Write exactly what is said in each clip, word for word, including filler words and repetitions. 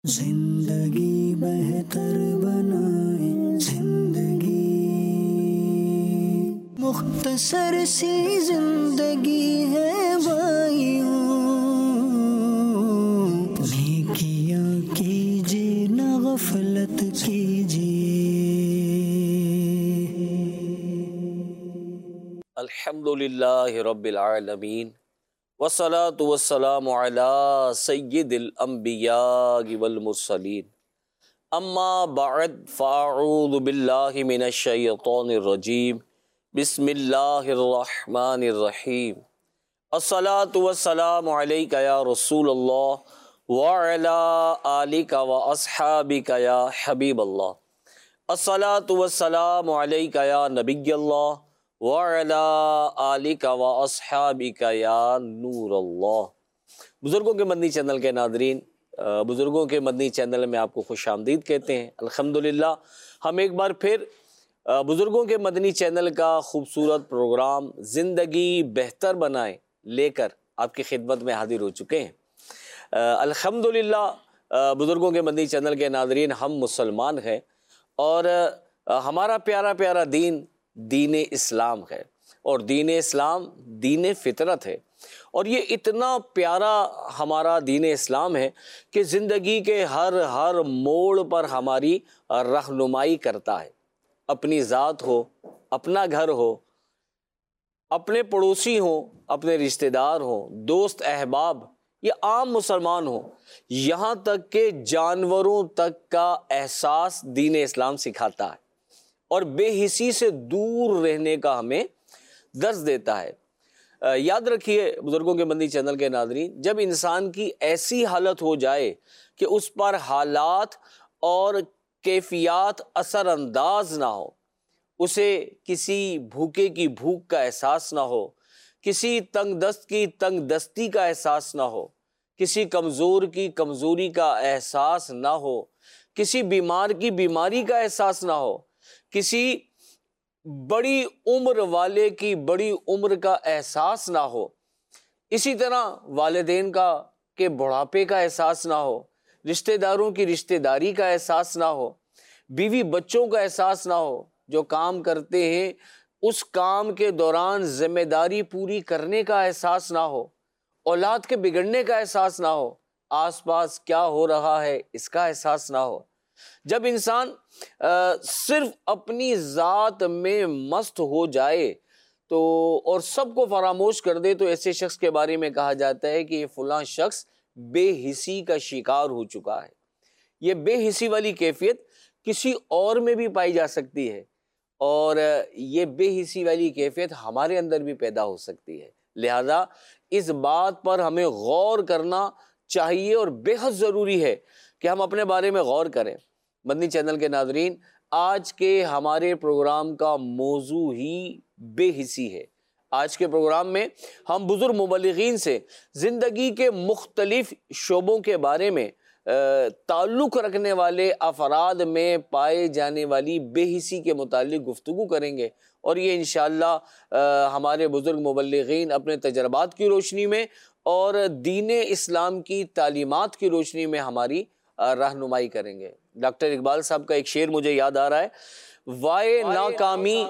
زندگی بہتر بنائے زندگی، مختصر سی زندگی ہے بھائیوں، نیکیاں کیجیے نہ غفلت کیجیے۔ الحمدللہ رب العالمین والصلاة والسلام علی سید الانبیاء والمرسلین، اما بعد فاعوذ باللہ من الشیطان الرجیم، بسم اللہ الرحمن الرحیم۔ الصلاة والسلام علیک یا رسول اللہ وعلی آلک واصحابک یا حبیب اللہ۔ الصلاة والسلام علیک یا نبی اللہ وعلی آلک واصحابک یا نور اللہ۔ بزرگوں کے مدنی چینل کے ناظرین، بزرگوں کے مدنی چینل میں آپ کو خوش آمدید کہتے ہیں۔ الحمدللہ ہم ایک بار پھر بزرگوں کے مدنی چینل کا خوبصورت پروگرام زندگی بہتر بنائیں لے کر آپ کی خدمت میں حاضر ہو چکے ہیں۔ الحمدللہ بزرگوں کے مدنی چینل کے ناظرین، ہم مسلمان ہیں اور ہمارا پیارا پیارا دین دین اسلام ہے، اور دین اسلام دین فطرت ہے، اور یہ اتنا پیارا ہمارا دین اسلام ہے کہ زندگی کے ہر ہر موڑ پر ہماری رہنمائی کرتا ہے۔ اپنی ذات ہو، اپنا گھر ہو، اپنے پڑوسی ہوں، اپنے رشتہ دار ہوں، دوست احباب یا عام مسلمان ہوں، یہاں تک کہ جانوروں تک کا احساس دین اسلام سکھاتا ہے اور بے حسی سے دور رہنے کا ہمیں درس دیتا ہے۔ یاد رکھیے بزرگوں کے مدنی چینل کے ناظرین، جب انسان کی ایسی حالت ہو جائے کہ اس پر حالات اور کیفیات اثر انداز نہ ہو، اسے کسی بھوکے کی بھوک کا احساس نہ ہو، کسی تنگ دست کی تنگ دستی کا احساس نہ ہو، کسی کمزور کی کمزوری کا احساس نہ ہو، کسی بیمار کی بیماری کا احساس نہ ہو، کسی بڑی عمر والے کی بڑی عمر کا احساس نہ ہو، اسی طرح والدین کا کہ بڑھاپے کا احساس نہ ہو، رشتہ داروں کی رشتہ داری کا احساس نہ ہو، بیوی بچوں کا احساس نہ ہو، جو کام کرتے ہیں اس کام کے دوران ذمہ داری پوری کرنے کا احساس نہ ہو، اولاد کے بگڑنے کا احساس نہ ہو، آس پاس کیا ہو رہا ہے اس کا احساس نہ ہو۔ جب انسان صرف اپنی ذات میں مست ہو جائے تو اور سب کو فراموش کر دے، تو ایسے شخص کے بارے میں کہا جاتا ہے کہ یہ فلاں شخص بے حسی کا شکار ہو چکا ہے۔ یہ بے حسی والی کیفیت کسی اور میں بھی پائی جا سکتی ہے، اور یہ بے حسی والی کیفیت ہمارے اندر بھی پیدا ہو سکتی ہے۔ لہذا اس بات پر ہمیں غور کرنا چاہیے اور بے حد ضروری ہے کہ ہم اپنے بارے میں غور کریں۔ مدنی چینل کے ناظرین، آج کے ہمارے پروگرام کا موضوع ہی بے حسی ہے۔ آج کے پروگرام میں ہم بزرگ مبلغین سے زندگی کے مختلف شعبوں کے بارے میں تعلق رکھنے والے افراد میں پائے جانے والی بے حسی کے متعلق گفتگو کریں گے، اور یہ انشاءاللہ ہمارے بزرگ مبلغین اپنے تجربات کی روشنی میں اور دین اسلام کی تعلیمات کی روشنی میں ہماری رہنمائی کریں گے۔ ڈاکٹر اقبال صاحب کا ایک شعر مجھے یاد آ رہا ہے، وائے ناکامی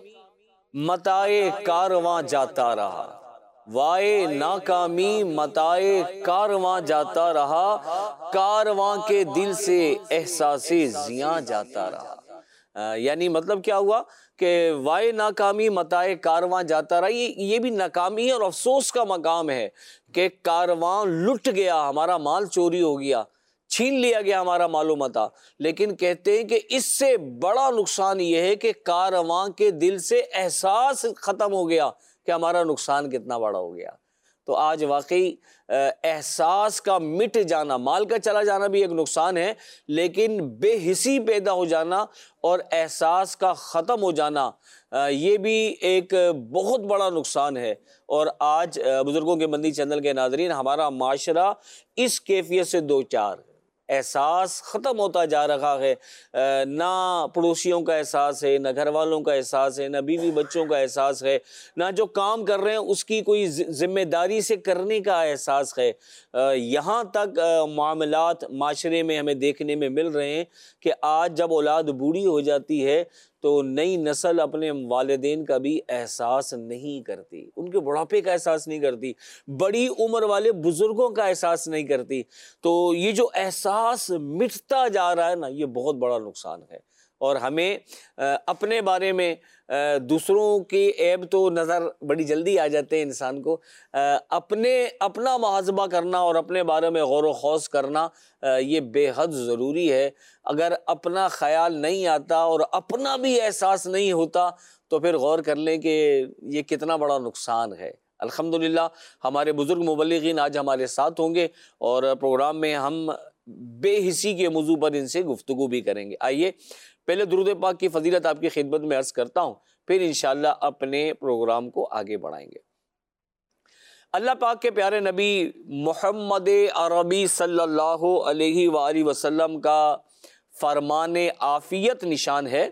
متائے کارواں جاتا رہا، وائے ناکامی متائے کارواں جاتا رہا، کارواں کے دل سے احساس زیاں جاتا رہا۔ یعنی مطلب کیا ہوا کہ وائے ناکامی متائے کارواں جاتا رہا، یہ یہ بھی ناکامی اور افسوس کا مقام ہے کہ کارواں لٹ گیا، ہمارا مال چوری ہو گیا، چھین لیا گیا ہمارا مال و متاع، لیکن کہتے ہیں کہ اس سے بڑا نقصان یہ ہے کہ کارواں کے دل سے احساس ختم ہو گیا کہ ہمارا نقصان کتنا بڑا ہو گیا۔ تو آج واقعی احساس کا مٹ جانا، مال کا چلا جانا بھی ایک نقصان ہے، لیکن بے حسی پیدا ہو جانا اور احساس کا ختم ہو جانا یہ بھی ایک بہت بڑا نقصان ہے۔ اور آج بزرگوں کے مدنی چینل کے ناظرین، ہمارا معاشرہ اس کیفیت سے دو چار ہے۔ احساس ختم ہوتا جا رہا ہے، نہ پڑوسیوں کا احساس ہے، نہ گھر والوں کا احساس ہے، نہ بیوی بچوں کا احساس ہے، نہ جو کام کر رہے ہیں اس کی کوئی ذمہ داری سے کرنے کا احساس ہے۔ یہاں تک معاملات معاشرے میں ہمیں دیکھنے میں مل رہے ہیں کہ آج جب اولاد بوڑھی ہو جاتی ہے تو نئی نسل اپنے والدین کا بھی احساس نہیں کرتی، ان کے بڑھاپے کا احساس نہیں کرتی، بڑی عمر والے بزرگوں کا احساس نہیں کرتی۔ تو یہ جو احساس مٹتا جا رہا ہے نا، یہ بہت بڑا نقصان ہے، اور ہمیں اپنے بارے میں دوسروں کے عیب تو نظر بڑی جلدی آ جاتے ہیں انسان کو، اپنے اپنا محاسبہ کرنا اور اپنے بارے میں غور و خوض کرنا یہ بے حد ضروری ہے۔ اگر اپنا خیال نہیں آتا اور اپنا بھی احساس نہیں ہوتا تو پھر غور کر لیں کہ یہ کتنا بڑا نقصان ہے۔ الحمدللہ ہمارے بزرگ مبلغین آج ہمارے ساتھ ہوں گے اور پروگرام میں ہم بے حسی کے موضوع پر ان سے گفتگو بھی کریں گے۔ آئیے پہلے درود پاک کی فضیلت آپ کی خدمت میں عرض کرتا ہوں، پھر انشاءاللہ اپنے پروگرام کو آگے بڑھائیں گے۔ اللہ پاک کے پیارے نبی محمد عربی صلی اللہ علیہ وآلہ وسلم کا فرمان عافیت نشان ہے،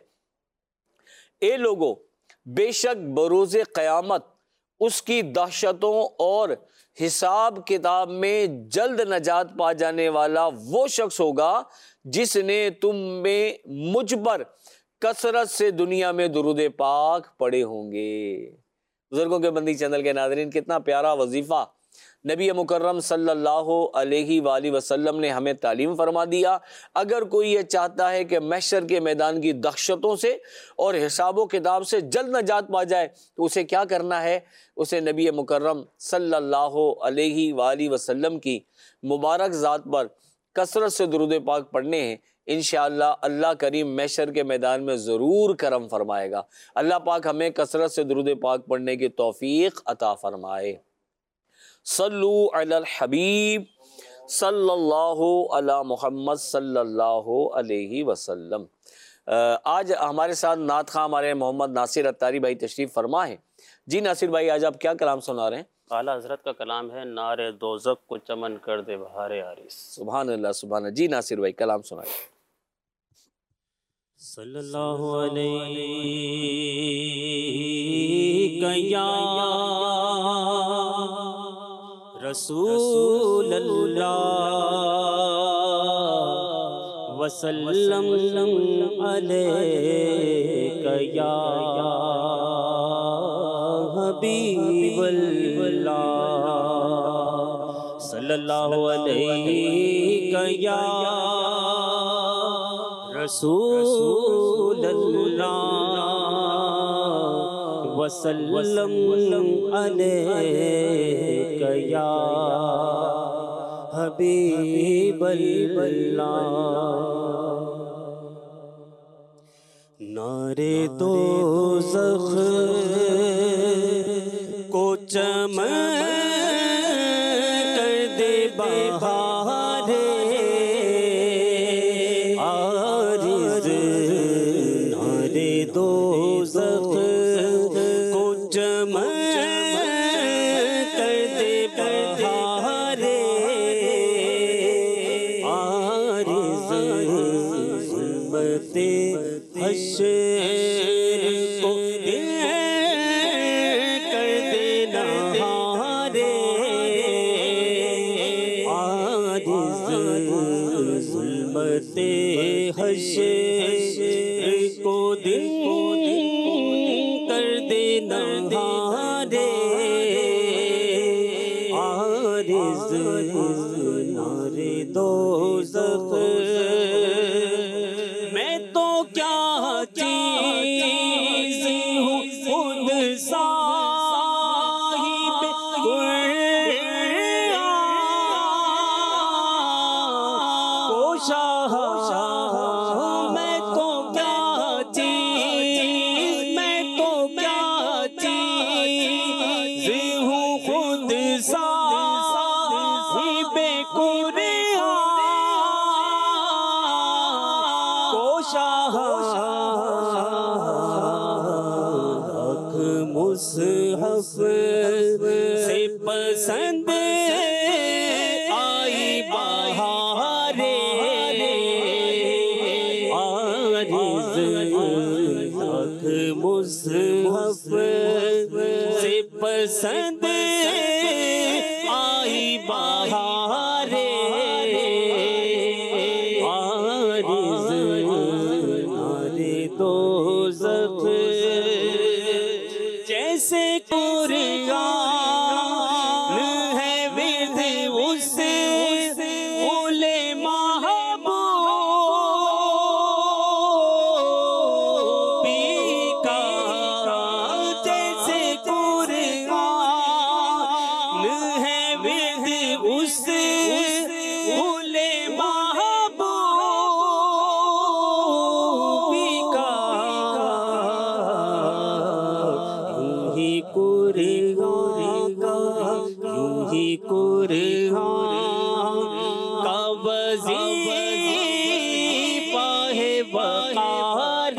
اے لوگو بے شک بروز قیامت اس کی دہشتوں اور حساب کتاب میں جلد نجات پا جانے والا وہ شخص ہوگا جس نے تم میں مجھ پر کثرت سے دنیا میں درود پاک پڑھے ہوں گے۔ بزرگوں کے بندی چینل کے ناظرین، کتنا پیارا وظیفہ نبی مکرم صلی اللہ علیہ وآلہ وسلم نے ہمیں تعلیم فرما دیا۔ اگر کوئی یہ چاہتا ہے کہ محشر کے میدان کی دہشتوں سے اور حساب و کتاب سے جلد نجات پا جائے تو اسے کیا کرنا ہے؟ اسے نبی مکرم صلی اللہ علیہ وآلہ وسلم کی مبارک ذات پر کثرت سے درود پاک پڑھنے ہیں۔ انشاءاللہ اللہ کریم محشر کے میدان میں ضرور کرم فرمائے گا۔ اللہ پاک ہمیں کثرت سے درود پاک پڑھنے کی توفیق عطا فرمائے۔ صلو علی الحبیب صلی اللہ علی محمد صلی اللہ علیہ وسلم۔ آج ہمارے ساتھ نعت خواں ہمارے محمد ناصر اتاری بھائی تشریف فرما ہے۔ جی ناصر بھائی، آج آپ کیا کلام سنا رہے ہیں؟ اعلیٰ حضرت کا کلام ہے، نار دوزخ کو چمن کر دے بہار عارض۔ سبحان اللہ سبحان اللہ۔ جی ناصر بھائی کلام سنائیں۔ صلی اللہ علیہ یا رسول اللہ وسلم علیک یا حبیب اللہ، صلی اللہ علیہ یا رسول اللہ وسلم علیک یا حبیب اللہ۔ نارے دوزخ کو چمن کر دے بہار عارض، نارے دوزخ کو چمن کر دے بہار عارض، ظلمت حشر کو دل کر دینا ہارے عارض، ظلمت حشر کو دل کر دینا ہارے عارض، نارے دوزخ میں تو کیا چیز ہوں، خود صاحب قرآن کوشا، میں تو کیا چیز، میں تو کیا چیز ہوں، خود صاحب قرآن کوشا، حق مصحف سے پسند آئی بہارے لاکھ مصحف سے پسند آئی بہار عارض نار دوزخ جیسے قرآن ہے ورد اس پھول محبوبی کا جیسے قرآن ہے ورد اس پھول محبوبی کا یوں ہی قرآن کا یوں ہی قرآن کا وظیفہ ہے وقار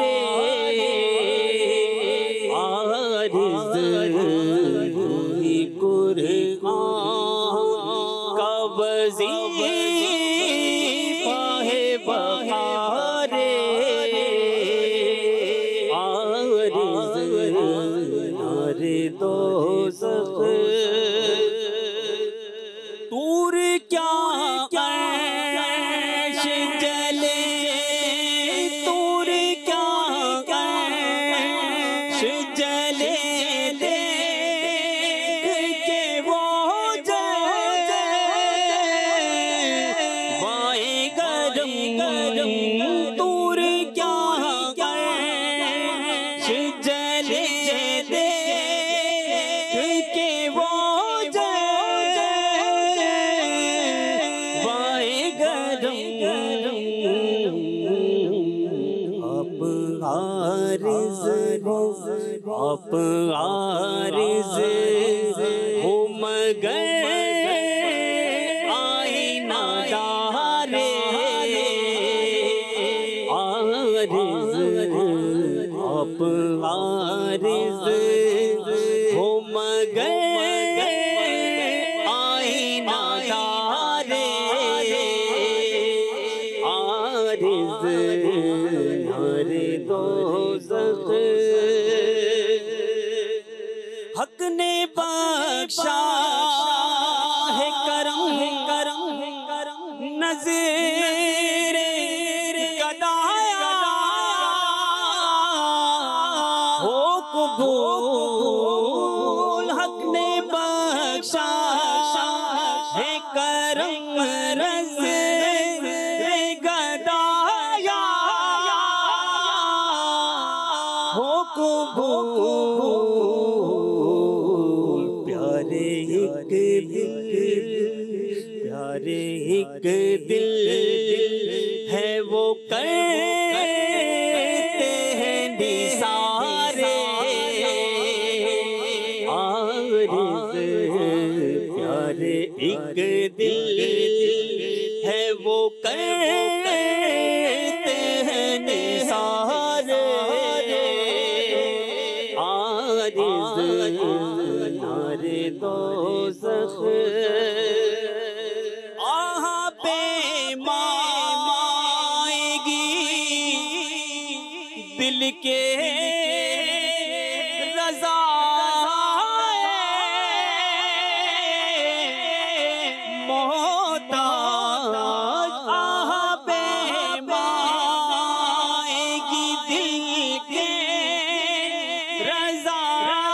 عارض یوں ہی قرآن کا وظیفہ ہے وقار عارض نار دوزخ طور کیا عرش جلے طور کیا عرش جلے دیکھ کے وہ جلے وائے گرم گرم طور کیا عرش جلے دیکھ کے وہ آپ عارض ہو مگر آئینہ دار عارض آپ عارض ہو مگر آئینہ دار عارض نار دوزخ حق نے بخشا ہے کرم کرم نظر گدایا ہو قبول حق نے بخشا ہے کرم نظر گدایا ہو قبول پیارے ایک دل پیارے ایک دل ہے وہ کرتے ہیں نثار عارض پیارے ایک دل ہے وہ کرتے ہیں نثار عارض نار دوزخ آہ پیمائے گی دل کے رضا محتاج آہ پیمائے گی دل کے رضا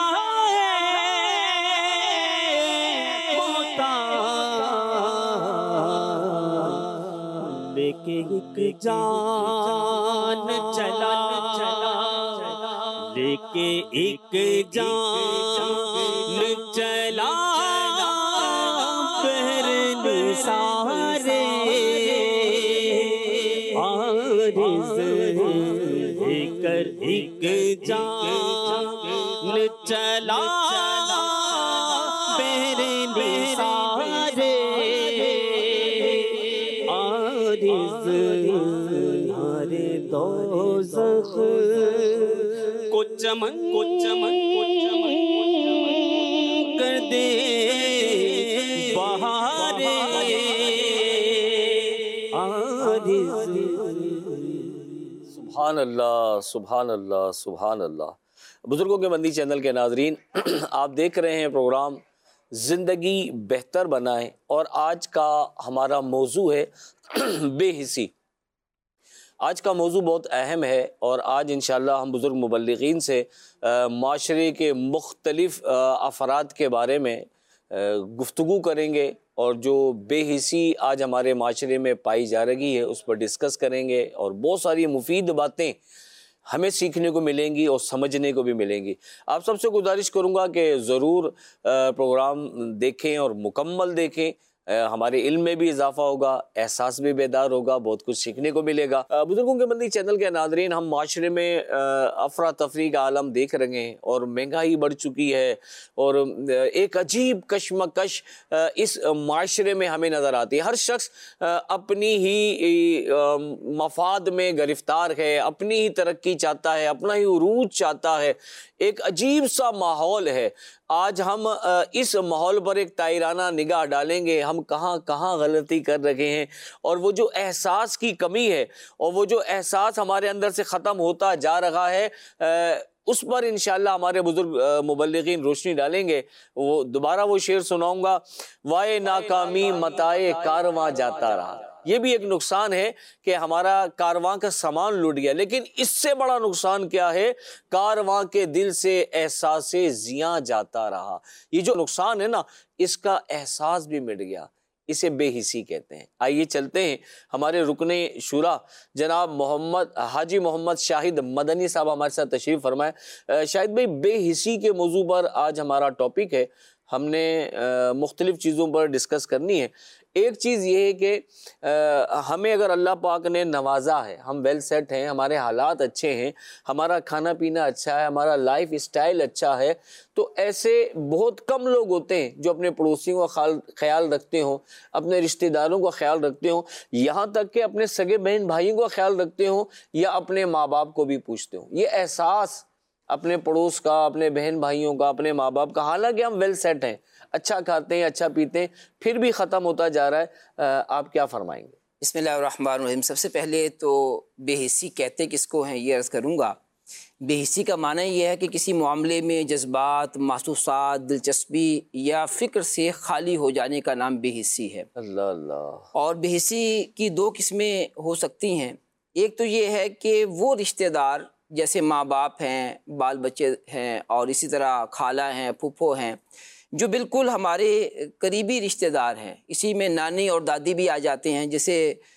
لے کے ایک جان چلا لے کے ایک جان چلا پہر نثار عارض لے کر ایک جان چلا پہر نثار عارض نار دوزخ کو چمن کو چمن کو چمن کر دے بہار عارض سبحان اللہ سبحان اللہ سبحان اللہ۔ بزرگوں کے مندی چینل کے ناظرین، آپ دیکھ رہے ہیں پروگرام زندگی بہتر بنائیں، اور آج کا ہمارا موضوع ہے بے حسی۔ آج کا موضوع بہت اہم ہے، اور آج انشاءاللہ ہم بزرگ مبلغین سے معاشرے کے مختلف افراد کے بارے میں گفتگو کریں گے، اور جو بے حسی آج ہمارے معاشرے میں پائی جا رہی ہے اس پر ڈسکس کریں گے، اور بہت ساری مفید باتیں ہمیں سیکھنے کو ملیں گی اور سمجھنے کو بھی ملیں گی۔ آپ سب سے گزارش کروں گا کہ ضرور پروگرام دیکھیں اور مکمل دیکھیں، ہمارے علم میں بھی اضافہ ہوگا، احساس بھی بیدار ہوگا، بہت کچھ سیکھنے کو ملے گا۔ بزرگوں کے مندی چینل کے ناظرین، ہم معاشرے میں افراتفری کا عالم دیکھ رہے ہیں، اور مہنگائی بڑھ چکی ہے، اور ایک عجیب کشمکش اس معاشرے میں ہمیں نظر آتی ہے۔ ہر شخص اپنی ہی مفاد میں گرفتار ہے، اپنی ہی ترقی چاہتا ہے، اپنا ہی عروج چاہتا ہے، ایک عجیب سا ماحول ہے۔ آج ہم اس ماحول پر ایک تائرانہ نگاہ ڈالیں گے، ہم کہاں کہاں غلطی کر رہے ہیں، اور وہ جو احساس کی کمی ہے، اور وہ جو احساس ہمارے اندر سے ختم ہوتا جا رہا ہے، اس پر انشاءاللہ ہمارے بزرگ مبلغین روشنی ڈالیں گے۔ وہ دوبارہ وہ شعر سناؤں گا، وائے ناکامی متائے کارواں جاتا رہا۔ یہ بھی ایک نقصان ہے کہ ہمارا کارواں کا سامان لٹ گیا، لیکن اس سے بڑا نقصان کیا ہے؟ کارواں کے دل سے احساس زیاں جاتا رہا۔ یہ جو نقصان ہے نا، اس کا احساس بھی مٹ گیا، اسے بے حسی کہتے ہیں۔ آئیے چلتے ہیں، ہمارے رکن شورا جناب محمد حاجی محمد شاہد مدنی صاحب ہمارے ساتھ تشریف فرمائے۔ شاہد بھائی، بے حسی کے موضوع پر آج ہمارا ٹاپک ہے، ہم نے مختلف چیزوں پر ڈسکس کرنی ہے۔ ایک چیز یہ ہے کہ ہمیں اگر اللہ پاک نے نوازا ہے، ہم ویل سیٹ ہیں، ہمارے حالات اچھے ہیں، ہمارا کھانا پینا اچھا ہے، ہمارا لائف اسٹائل اچھا ہے، تو ایسے بہت کم لوگ ہوتے ہیں جو اپنے پڑوسیوں کا خیال رکھتے ہوں، اپنے رشتہ داروں کا خیال رکھتے ہوں، یہاں تک کہ اپنے سگے بہن بھائیوں کا خیال رکھتے ہوں، یا اپنے ماں باپ کو بھی پوچھتے ہوں۔ یہ احساس اپنے پڑوس کا، اپنے بہن بھائیوں کا، اپنے ماں باپ کا، حالانکہ ہم ویل سیٹ ہیں، اچھا کھاتے ہیں، اچھا پیتے ہیں، پھر بھی ختم ہوتا جا رہا ہے۔ آپ کیا فرمائیں گے؟ بسم اللہ الرحمن الرحیم۔ سب سے پہلے تو بے حسی کہتے کس کو ہیں یہ عرض کروں گا۔ بے حسی کا معنی یہ ہے کہ کسی معاملے میں جذبات، محسوسات، دلچسپی یا فکر سے خالی ہو جانے کا نام بے حسی ہے۔ اللہ اللہ۔ اور بے حسی کی دو قسمیں ہو سکتی ہیں۔ ایک تو یہ ہے کہ وہ رشتہ دار جیسے ماں باپ ہیں، بال بچے ہیں، اور اسی طرح خالہ ہیں، پھپھو ہیں، جو بالکل ہمارے قریبی رشتہ دار ہیں، اسی میں نانی اور دادی بھی آ جاتے ہیں، جسے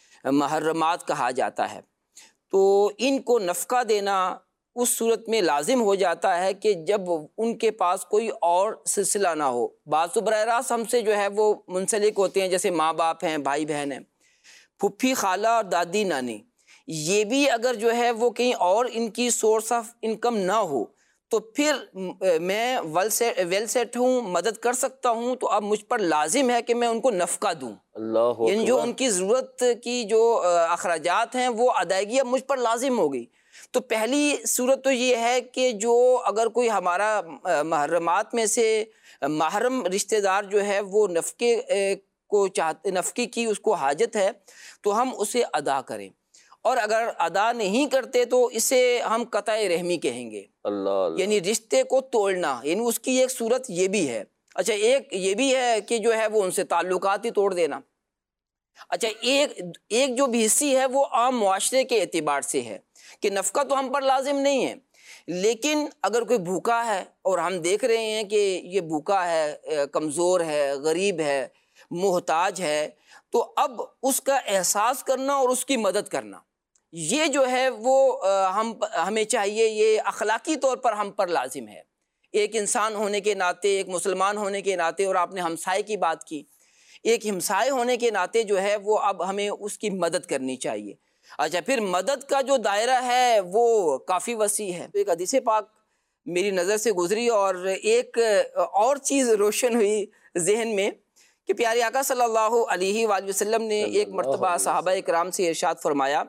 محرمات کہا جاتا ہے، تو ان کو نفقہ دینا اس صورت میں لازم ہو جاتا ہے کہ جب ان کے پاس کوئی اور سلسلہ نہ ہو۔ بعض تو براہ راست ہم سے جو ہے وہ منسلک ہوتے ہیں، جیسے ماں باپ ہیں، بھائی بہن ہیں، پھپھی، خالہ اور دادی نانی، یہ بھی اگر جو ہے وہ کہیں اور ان کی سورس آف انکم نہ ہو، تو پھر میں ویل سیٹ ہوں، مدد کر سکتا ہوں، تو اب مجھ پر لازم ہے کہ میں ان کو نفقہ دوں۔ اللہ یعنی جو ان کی ضرورت کی جو اخراجات ہیں وہ ادائیگی اب مجھ پر لازم ہو گئی۔ تو پہلی صورت تو یہ ہے کہ جو اگر کوئی ہمارا محرمات میں سے محرم رشتہ دار جو ہے وہ نفقے کو چاہتے، نفقے کی اس کو حاجت ہے، تو ہم اسے ادا کریں، اور اگر ادا نہیں کرتے تو اسے ہم قطع رحمی کہیں گے۔ اللہ اللہ۔ یعنی رشتے کو توڑنا، یعنی اس کی ایک صورت یہ بھی ہے۔ اچھا، ایک یہ بھی ہے کہ جو ہے وہ ان سے تعلقات ہی توڑ دینا۔ اچھا، ایک ایک جو بے حسی ہے وہ عام معاشرے کے اعتبار سے ہے کہ نفقہ تو ہم پر لازم نہیں ہے، لیکن اگر کوئی بھوکا ہے اور ہم دیکھ رہے ہیں کہ یہ بھوکا ہے، کمزور ہے، غریب ہے، محتاج ہے، تو اب اس کا احساس کرنا اور اس کی مدد کرنا، یہ جو ہے وہ ہم ہمیں چاہیے، یہ اخلاقی طور پر ہم پر لازم ہے، ایک انسان ہونے کے ناطے، ایک مسلمان ہونے کے ناطے۔ اور آپ نے ہمسائے کی بات کی، ایک ہمسائے ہونے کے ناطے جو ہے وہ اب ہمیں اس کی مدد کرنی چاہیے۔ اچھا، پھر مدد کا جو دائرہ ہے وہ کافی وسیع ہے۔ ایک حدیث پاک میری نظر سے گزری، اور ایک اور چیز روشن ہوئی ذہن میں کہ پیارے آقا صلی اللہ علیہ وآلہ وسلم نے ایک مرتبہ صحابہ اکرام سے ارشاد فرمایا،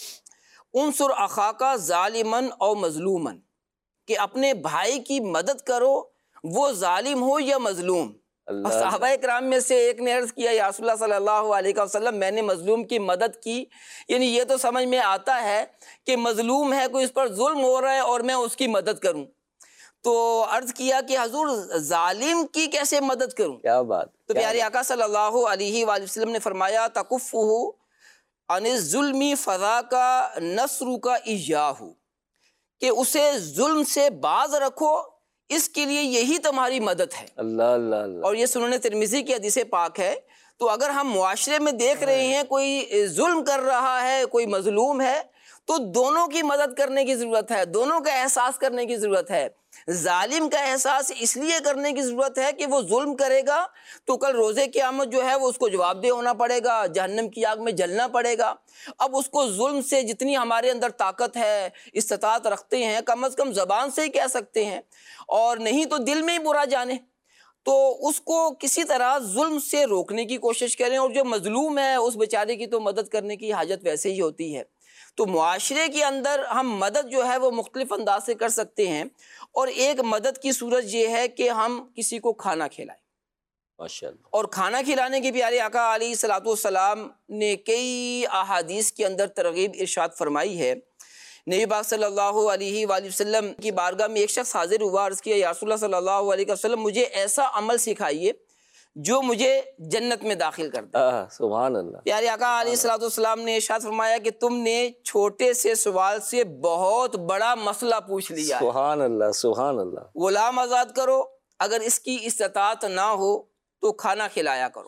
انصر اخاک ظالمن او مظلومن، کہ اپنے بھائی کی مدد کرو، وہ ظالم ہو یا مظلوم۔ اللہ صحابہ کرام میں سے ایک نے عرض کیا یا رسول اللہ صلی اللہ علیہ وسلم میں نے مظلوم کی مدد کی، یعنی یہ تو سمجھ میں آتا ہے کہ مظلوم ہے، کوئی اس پر ظلم ہو رہا ہے اور میں اس کی مدد کروں، تو عرض کیا کہ حضور ظالم کی کیسے مدد کروں؟ کیا بات. تو پیارے آقا صلی اللہ علیہ وآلہ وسلم نے فرمایا تکفہ عن الظلم فذاک نصرک ایاہ، کہ اسے ظلم سے باز رکھو، اس کے لیے یہی تمہاری مدد ہے. اللہ اللہ اللہ. اور یہ سنن ترمذی کی حدیث پاک ہے. تو اگر ہم معاشرے میں دیکھ رہے ہیں کوئی ظلم کر رہا ہے، کوئی مظلوم ہے، تو دونوں کی مدد کرنے کی ضرورت ہے، دونوں کا احساس کرنے کی ضرورت ہے. ظالم کا احساس اس لیے کرنے کی ضرورت ہے کہ وہ ظلم کرے گا تو کل روز قیامت جو ہے وہ اس کو جواب دہ ہونا پڑے گا، جہنم کی آگ میں جلنا پڑے گا. اب اس کو ظلم سے جتنی ہمارے اندر طاقت ہے، استطاعت رکھتے ہیں، کم از کم زبان سے ہی کہہ سکتے ہیں، اور نہیں تو دل میں ہی برا جانے، تو اس کو کسی طرح ظلم سے روکنے کی کوشش کریں. اور جو مظلوم ہے اس بیچارے کی تو مدد کرنے کی حاجت ویسے ہی ہوتی ہے. تو معاشرے کے اندر ہم مدد جو ہے وہ مختلف انداز سے کر سکتے ہیں، اور ایک مدد کی صورت یہ ہے کہ ہم کسی کو کھانا کھلائیں. ماشاءاللہ. اور کھانا کھلانے کے پیارے آقا علیہ الصلوۃ والسلام نے کئی احادیث کے اندر ترغیب ارشاد فرمائی ہے. نبی پاک صلی اللہ علیہ وآلہ وسلم کی بارگاہ میں ایک شخص حاضر ہوا، عرض کیا یا رسول اللہ صلی اللہ علیہ وسلم مجھے ایسا عمل سکھائیے جو مجھے جنت میں داخل کر دے. آہ، سبحان اللہ. پیارے آقا علیہ الصلوۃ والسلام نے ارشاد فرمایا کہ تم نے چھوٹے سے سوال سے بہت بڑا مسئلہ پوچھ لیا ہے. سبحان اللہ سبحان اللہ. غلام آزاد کرو، اگر اس کی استطاعت نہ ہو تو کھانا کھلایا کرو،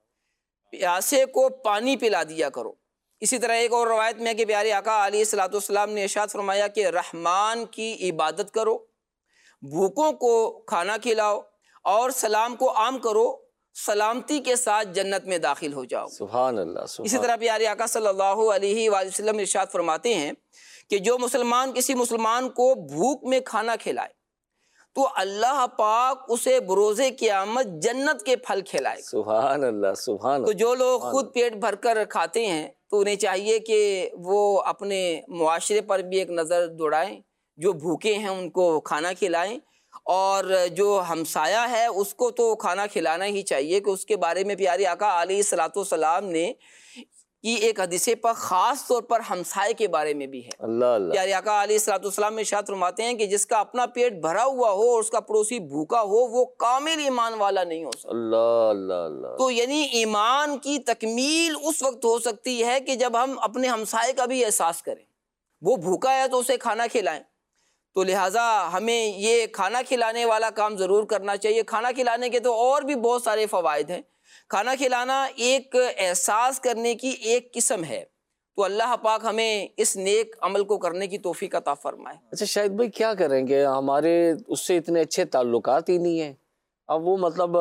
پیاسے کو پانی پلا دیا کرو. اسی طرح ایک اور روایت میں ہے کہ پیارے آقا علیہ الصلوۃ والسلام نے ارشاد فرمایا کہ رحمان کی عبادت کرو، بھوکوں کو کھانا کھلاؤ، اور سلام کو عام کرو، سلامتی کے ساتھ جنت میں داخل ہو جاؤ. سبحان اللہ سبحان. اسی طرح پیارے آقا صلی اللہ علیہ وآلہ وسلم ارشاد فرماتے ہیں کہ جو مسلمان کسی مسلمان کو بھوک میں کھانا کھلائے تو اللہ پاک اسے بروز قیامت جنت کے پھل کھلائے. سبحان اللہ سبحان. تو جو لوگ خود پیٹ بھر کر کھاتے ہیں تو انہیں چاہیے کہ وہ اپنے معاشرے پر بھی ایک نظر دوڑائیں، جو بھوکے ہیں ان کو کھانا کھلائیں، اور جو ہمسایہ ہے اس کو تو کھانا کھلانا ہی چاہیے، کہ اس کے بارے میں پیارے آقا علیہ الصلوۃ والسلام نے کی ایک حدیث پر خاص طور پر ہمسائے کے بارے میں بھی ہے. اللہ اللہ. پیارے آقا علیہ الصلوۃ والسلام میں ارشاد فرماتے ہیں کہ جس کا اپنا پیٹ بھرا ہوا ہو اور اس کا پڑوسی بھوکا ہو وہ کامل ایمان والا نہیں ہو سکتا. اللہ اللہ اللہ. تو یعنی ایمان کی تکمیل اس وقت ہو سکتی ہے کہ جب ہم اپنے ہمسائے کا بھی احساس کریں، وہ بھوکا ہے تو اسے کھانا کھلائیں. تو لہٰذا ہمیں یہ کھانا کھلانے والا کام ضرور کرنا چاہیے. کھانا کھلانے کے تو اور بھی بہت سارے فوائد ہیں. کھانا کھلانا ایک احساس کرنے کی ایک قسم ہے. تو اللہ پاک ہمیں اس نیک عمل کو کرنے کی توفیق عطا فرمائے. اچھا شاہد بھائی کیا کریں کہ ہمارے اس سے اتنے اچھے تعلقات ہی نہیں ہیں. اب وہ مطلب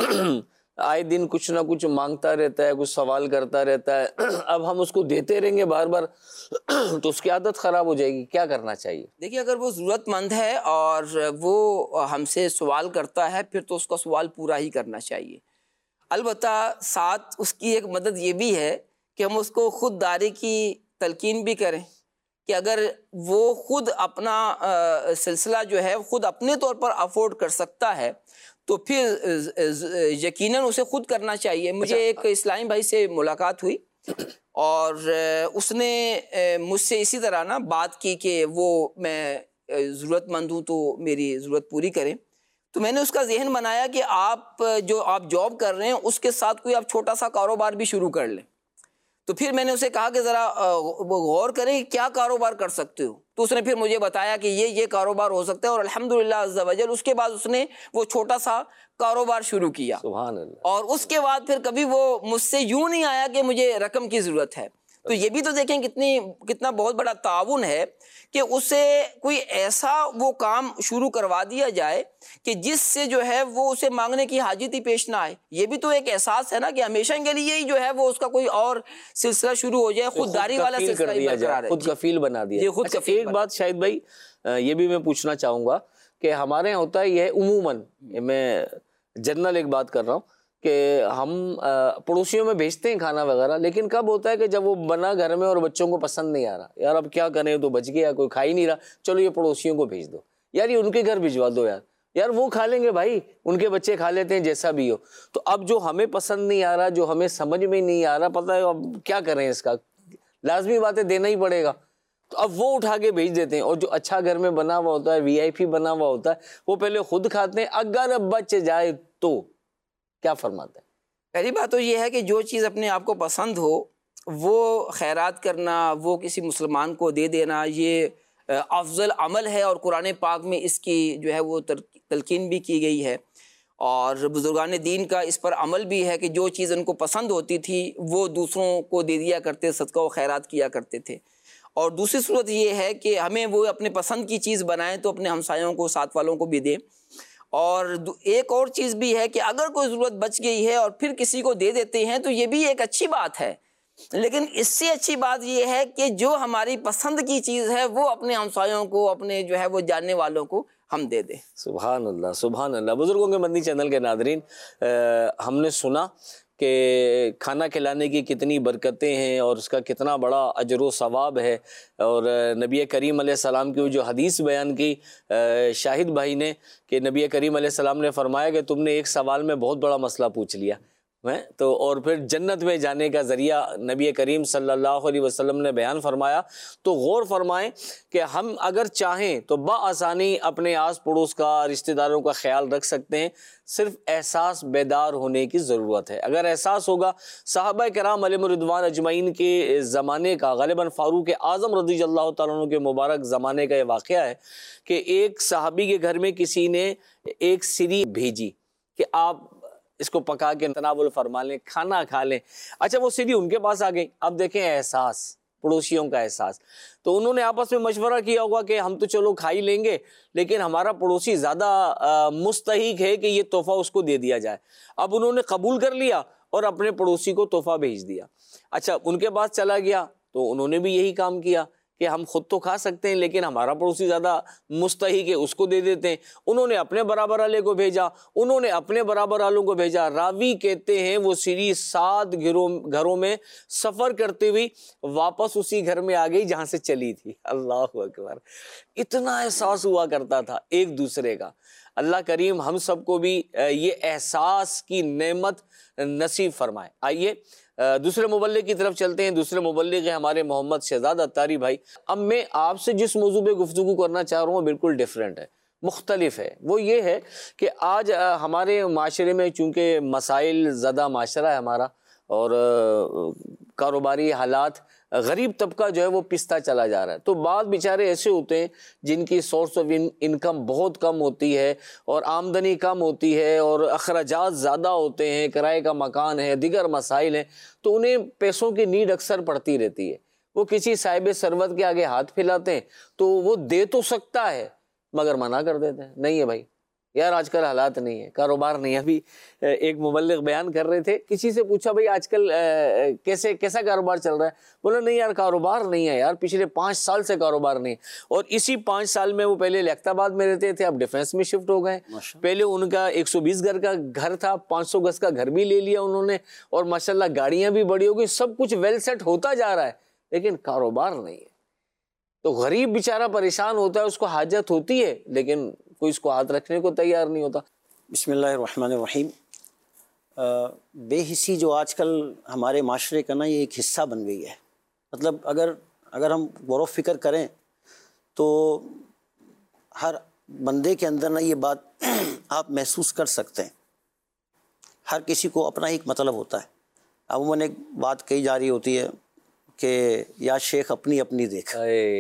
آئے دن کچھ نہ کچھ مانگتا رہتا ہے، کچھ سوال کرتا رہتا ہے. اب ہم اس کو دیتے رہیں گے بار بار تو اس کی عادت خراب ہو جائے گی. کیا کرنا چاہیے؟ دیکھیے اگر وہ ضرورت مند ہے اور وہ ہم سے سوال کرتا ہے پھر تو اس کا سوال پورا ہی کرنا چاہیے. البتہ ساتھ اس کی ایک مدد یہ بھی ہے کہ ہم اس کو خود داری کی تلقین بھی کریں کہ اگر وہ خود اپنا سلسلہ جو ہے خود اپنے طور پر افورڈ کر سکتا ہے تو پھر یقیناً اسے خود کرنا چاہیے. مجھے ایک اسلامی بھائی سے ملاقات ہوئی اور اس نے مجھ سے اسی طرح نا بات کی کہ وہ میں ضرورت مند ہوں تو میری ضرورت پوری کریں. تو میں نے اس کا ذہن بنایا کہ آپ جو آپ جاب کر رہے ہیں اس کے ساتھ کوئی آپ چھوٹا سا کاروبار بھی شروع کر لیں. تو پھر میں نے اسے کہا کہ ذرا غور کریں کہ کیا کاروبار کر سکتے ہو. تو اس نے پھر مجھے بتایا کہ یہ یہ کاروبار ہو سکتا ہے اور الحمدللہ عز و جل اس کے بعد اس نے وہ چھوٹا سا کاروبار شروع کیا. سبحان اللہ. اور اس کے بعد پھر کبھی وہ مجھ سے یوں نہیں آیا کہ مجھے رقم کی ضرورت ہے. تو یہ بھی تو دیکھیں کتنی کتنا بہت بڑا تعاون ہے کہ اسے کوئی ایسا وہ کام شروع کروا دیا جائے کہ جس سے جو ہے وہ اسے مانگنے کی حاجت ہی پیش نہ آئے. یہ بھی تو ایک احساس ہے نا کہ ہمیشہ کے لیے ہی جو ہے وہ اس کا کوئی اور سلسلہ شروع ہو جائے، خود داری والا سلسلہ ہی برقرار ہے. خود کفیل بنا دیا. اچھا ایک بات شاہد بھائی یہ بھی میں پوچھنا چاہوں گا کہ ہمارے یہاں ہوتا ہے یہ عموماً، میں جنرل ایک بات کر رہا ہوں کہ ہم پڑوسیوں میں بھیجتے ہیں کھانا وغیرہ، لیکن کب ہوتا ہے کہ جب وہ بنا گھر میں اور بچوں کو پسند نہیں آ رہا، یار اب کیا کریں تو بچ گیا، کوئی کھا ہی نہیں رہا، چلو یہ پڑوسیوں کو بھیج دو، یار یہ ان کے گھر بھجوا دو یار. یار وہ کھا لیں گے بھائی، ان کے بچے کھا لیتے ہیں جیسا بھی ہو. تو اب جو ہمیں پسند نہیں آ رہا، جو ہمیں سمجھ میں نہیں آ رہا، پتہ ہے اب کیا کریں، اس کا لازمی بات ہے دینا ہی پڑے گا. تو اب وہ اٹھا کے بھیج دیتے ہیں. اور جو اچھا گھر میں بنا ہوا ہوتا ہے، وی آئی پی بنا ہوا ہوتا ہے، وہ پہلے خود کھاتے ہیں، اگر بچ جائے تو. کیا فرماتے ہیں؟ پہلی بات تو یہ ہے کہ جو چیز اپنے آپ کو پسند ہو وہ خیرات کرنا، وہ کسی مسلمان کو دے دینا، یہ افضل عمل ہے، اور قرآن پاک میں اس کی جو ہے وہ تلقین بھی کی گئی ہے، اور بزرگان دین کا اس پر عمل بھی ہے کہ جو چیز ان کو پسند ہوتی تھی وہ دوسروں کو دے دیا کرتے، صدقہ و خیرات کیا کرتے تھے. اور دوسری صورت یہ ہے کہ ہمیں وہ اپنے پسند کی چیز بنائیں تو اپنے ہمسایوں کو، ساتھ والوں کو بھی دیں. اور ایک اور چیز بھی ہے کہ اگر کوئی ضرورت بچ گئی ہے اور پھر کسی کو دے دیتے ہیں تو یہ بھی ایک اچھی بات ہے، لیکن اس سے اچھی بات یہ ہے کہ جو ہماری پسند کی چیز ہے وہ اپنے ہمسایوں کو، اپنے جو ہے وہ جاننے والوں کو ہم دے دیں. سبحان اللہ، سبحان اللہ. بزرگوں کے مدنی چینل کے ناظرین، ہم نے سنا کہ کھانا کھلانے کی کتنی برکتیں ہیں اور اس کا کتنا بڑا اجر و ثواب ہے. اور نبی کریم علیہ السلام کی جو حدیث بیان کی شاہد بھائی نے، کہ نبی کریم علیہ السلام نے فرمایا کہ تم نے ایک سوال میں بہت بڑا مسئلہ پوچھ لیا تو، اور پھر جنت میں جانے کا ذریعہ نبی کریم صلی اللہ علیہ وسلم نے بیان فرمایا. تو غور فرمائیں کہ ہم اگر چاہیں تو بآسانی اپنے آس پڑوس کا، رشتہ داروں کا خیال رکھ سکتے ہیں. صرف احساس بیدار ہونے کی ضرورت ہے. اگر احساس ہوگا، صحابہ کرام علیہم رضوان اجمعین کے زمانے کا، غالباً فاروق اعظم رضی اللہ تعالیٰ عنہ کے مبارک زمانے کا یہ واقعہ ہے کہ ایک صحابی کے گھر میں کسی نے ایک سری بھیجی کہ آپ اس کو پکا کے تناول فرما لیں، کھانا کھا لیں. اچھا وہ سیدھی ان کے پاس آ گئی. اب دیکھیں احساس، پڑوسیوں کا احساس. تو انہوں نے آپس میں مشورہ کیا ہوگا کہ ہم تو چلو کھا ہی لیں گے، لیکن ہمارا پڑوسی زیادہ مستحق ہے کہ یہ تحفہ اس کو دے دیا جائے. اب انہوں نے قبول کر لیا اور اپنے پڑوسی کو تحفہ بھیج دیا. اچھا ان کے پاس چلا گیا تو انہوں نے بھی یہی کام کیا کہ ہم خود تو کھا سکتے ہیں لیکن ہمارا پڑوسی زیادہ مستحق ہے، اس کو دے دیتے ہیں. انہوں نے اپنے برابر والے کو بھیجا، انہوں نے اپنے برابر والوں کو بھیجا. راوی کہتے ہیں وہ سیری سات گھروں گھروں میں سفر کرتے ہوئی واپس اسی گھر میں آ گئی جہاں سے چلی تھی. اللہ اکبر. اتنا احساس ہوا کرتا تھا ایک دوسرے کا. اللہ کریم ہم سب کو بھی یہ احساس کی نعمت نصیب فرمائے. آئیے دوسرے مبلغ کی طرف چلتے ہیں. دوسرے مبلغ ہیں ہمارے محمد شہزاد اتاری بھائی. اب میں آپ سے جس موضوع پہ گفتگو کرنا چاہ رہا ہوں وہ بالکل ڈیفرنٹ ہے، مختلف ہے. وہ یہ ہے کہ آج ہمارے معاشرے میں چونکہ مسائل زدہ معاشرہ ہے ہمارا، اور کاروباری حالات، غریب طبقہ جو ہے وہ پستا چلا جا رہا ہے. تو بعض بیچارے ایسے ہوتے ہیں جن کی سورس آف انکم بہت کم ہوتی ہے اور آمدنی کم ہوتی ہے اور اخراجات زیادہ ہوتے ہیں، کرائے کا مکان ہے، دیگر مسائل ہیں، تو انہیں پیسوں کی نیڈ اکثر پڑتی رہتی ہے. وہ کسی صاحب ثروت کے آگے ہاتھ پھیلاتے ہیں تو وہ دے تو سکتا ہے مگر منع کر دیتے ہیں، نہیں ہے بھائی یار آج کل حالات نہیں ہے، کاروبار نہیں ہے. ابھی ایک مبلغ بیان کر رہے تھے، کسی سے پوچھا بھائی آج کل کیسے کیسا کاروبار چل رہا ہے؟ بولا نہیں یار کاروبار نہیں ہے یار، پچھلے پانچ سال سے کاروبار نہیں ہے. اور اسی پانچ سال میں وہ پہلے لیاقت آباد میں رہتے تھے، اب ڈیفینس میں شفٹ ہو گئے. پہلے ان کا ایک سو بیس گھر کا گھر تھا، پانچ سو گز کا گھر بھی لے لیا انہوں نے، اور ماشاءاللہ گاڑیاں بھی بڑی ہو گئی، سب کچھ ویل سیٹ ہوتا جا رہا ہے، لیکن کاروبار نہیں ہے. تو غریب بیچارہ پریشان ہوتا ہے، اس کو حاجت ہوتی ہے لیکن کوئی اس کو ہاتھ رکھنے کو تیار نہیں ہوتا. بسم اللہ الرحمن الرحیم. بے حسی جو آج کل ہمارے معاشرے کا نا یہ ایک حصہ بن گئی ہے. مطلب اگر اگر ہم غور و فکر کریں تو ہر بندے کے اندر نا یہ بات آپ محسوس کر سکتے ہیں. ہر کسی کو اپنا ایک مطلب ہوتا ہے. عموماً ایک بات کہی جا رہی ہوتی ہے کہ یا شیخ اپنی اپنی دیکھ.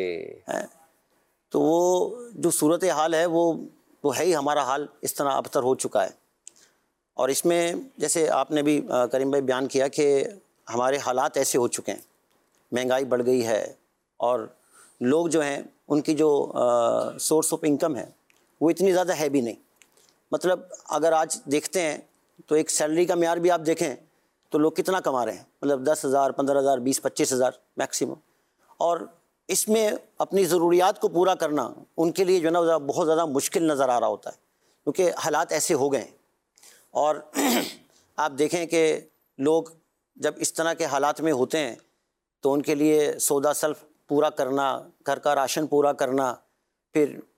تو وہ جو صورت حال ہے وہ وہ ہے ہی ہمارا حال اس طرح ابتر ہو چکا ہے. اور اس میں جیسے آپ نے بھی کریم بھائی بیان کیا کہ ہمارے حالات ایسے ہو چکے ہیں، مہنگائی بڑھ گئی ہے اور لوگ جو ہیں ان کی جو سورس آف انکم ہے وہ اتنی زیادہ ہے بھی نہیں. مطلب اگر آج دیکھتے ہیں تو ایک سیلری کا معیار بھی آپ دیکھیں تو لوگ کتنا کما رہے ہیں، مطلب دس ہزار پندرہ ہزار بیس پچیس ہزار میکسیمم. اور اس میں اپنی ضروریات کو پورا کرنا ان کے لیے جو ہے نا بہت زیادہ مشکل نظر آ رہا ہوتا ہے، کیونکہ حالات ایسے ہو گئے ہیں. اور آپ دیکھیں کہ لوگ جب اس طرح کے حالات میں ہوتے ہیں تو ان کے لیے سودا سلف پورا کرنا، گھر کا راشن پورا کرنا، پھر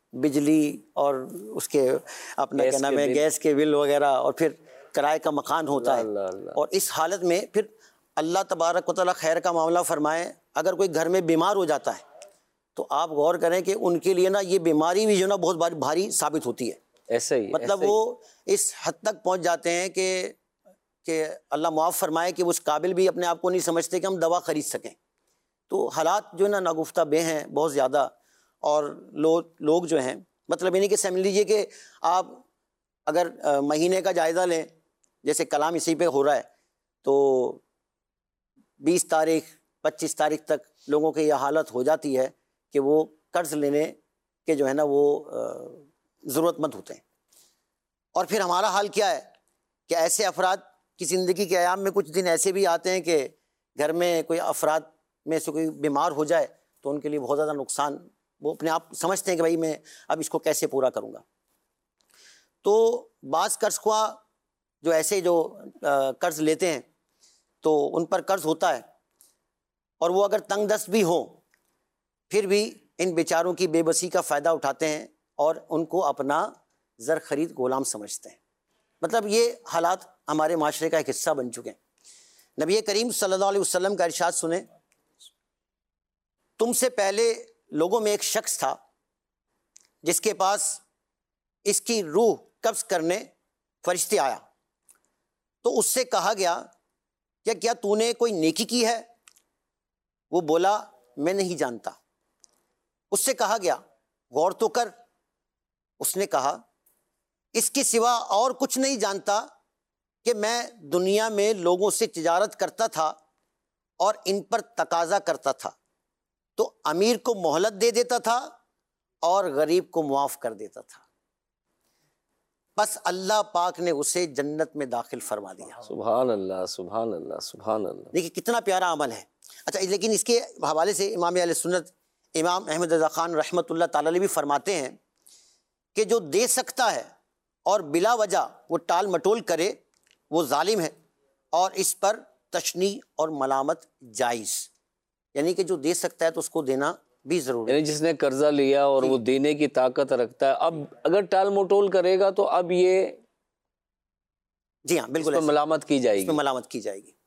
بجلی اور اس کے اپنا کیا نام ہے گیس کے بل وغیرہ، اور پھر کرائے کا مکان ہوتا ہے. اور اس حالت میں پھر اللہ تبارک و تعالیٰ خیر کا معاملہ فرمائے، اگر کوئی گھر میں بیمار ہو جاتا ہے تو آپ غور کریں کہ ان کے لیے نا یہ بیماری بھی جو نا بہت باری بھاری ثابت ہوتی ہے. ایسا ہی مطلب وہ اس حد تک پہنچ جاتے ہیں کہ کہ اللہ معاف فرمائے کہ وہ اس قابل بھی اپنے آپ کو نہیں سمجھتے کہ ہم دوا خرید سکیں. تو حالات جو ہے نا ناگفتہ بے ہیں بہت زیادہ. اور لوگ لوگ جو ہیں مطلب یہ نہیں کہ سمجھ لیجیے کہ آپ اگر مہینے کا جائزہ لیں، جیسے کلام اسی پہ ہو رہا ہے، تو بیس تاریخ پچیس تاریخ تک لوگوں کی یہ حالت ہو جاتی ہے کہ وہ قرض لینے کے جو ہے نا وہ ضرورت مند ہوتے ہیں. اور پھر ہمارا حال کیا ہے کہ ایسے افراد کی زندگی کے ایام میں کچھ دن ایسے بھی آتے ہیں کہ گھر میں کوئی افراد میں سے کوئی بیمار ہو جائے تو ان کے لیے بہت زیادہ نقصان، وہ اپنے آپ سمجھتے ہیں کہ بھائی میں اب اس کو کیسے پورا کروں گا. تو بعض قرض خواہ جو ایسے جو قرض لیتے ہیں تو ان پر قرض ہوتا ہے، اور وہ اگر تنگ دست بھی ہوں پھر بھی ان بیچاروں کی بے بسی کا فائدہ اٹھاتے ہیں اور ان کو اپنا زر خرید غلام سمجھتے ہیں. مطلب یہ حالات ہمارے معاشرے کا ایک حصہ بن چکے ہیں. نبی کریم صلی اللہ علیہ وسلم کا ارشاد سنیں، تم سے پہلے لوگوں میں ایک شخص تھا جس کے پاس اس کی روح قبض کرنے فرشتے آیا، تو اس سے کہا گیا کہ کیا تو نے کوئی نیکی کی ہے؟ وہ بولا میں نہیں جانتا. اس سے کہا گیا غور تو کر. اس نے کہا اس کے سوا اور کچھ نہیں جانتا کہ میں دنیا میں لوگوں سے تجارت کرتا تھا اور ان پر تقاضا کرتا تھا، تو امیر کو مہلت دے دیتا تھا اور غریب کو معاف کر دیتا تھا، بس اللہ پاک نے اسے جنت میں داخل فرما دیا. سبحان اللہ سبحان اللہ سبحان اللہ. دیکھیے کتنا پیارا عمل ہے. اچھا لیکن اس کے حوالے سے امام اہل سنت امام احمد رضا خان رحمۃ اللہ تعالی علیہ بھی فرماتے ہیں کہ جو دے سکتا ہے اور بلا وجہ وہ ٹال مٹول کرے وہ ظالم ہے، اور اس پر تشنیع اور ملامت جائز. یعنی کہ جو دے سکتا ہے تو اس کو دینا بھی ضروری ہے. یعنی جس نے قرضہ لیا اور وہ دینے کی طاقت رکھتا ہے، اب اگر ٹال مٹول کرے گا تو اب یہ جی ہاں بالکل اس پہ ملامت کی جائے گی، اس پہ ملامت کی جائے گی.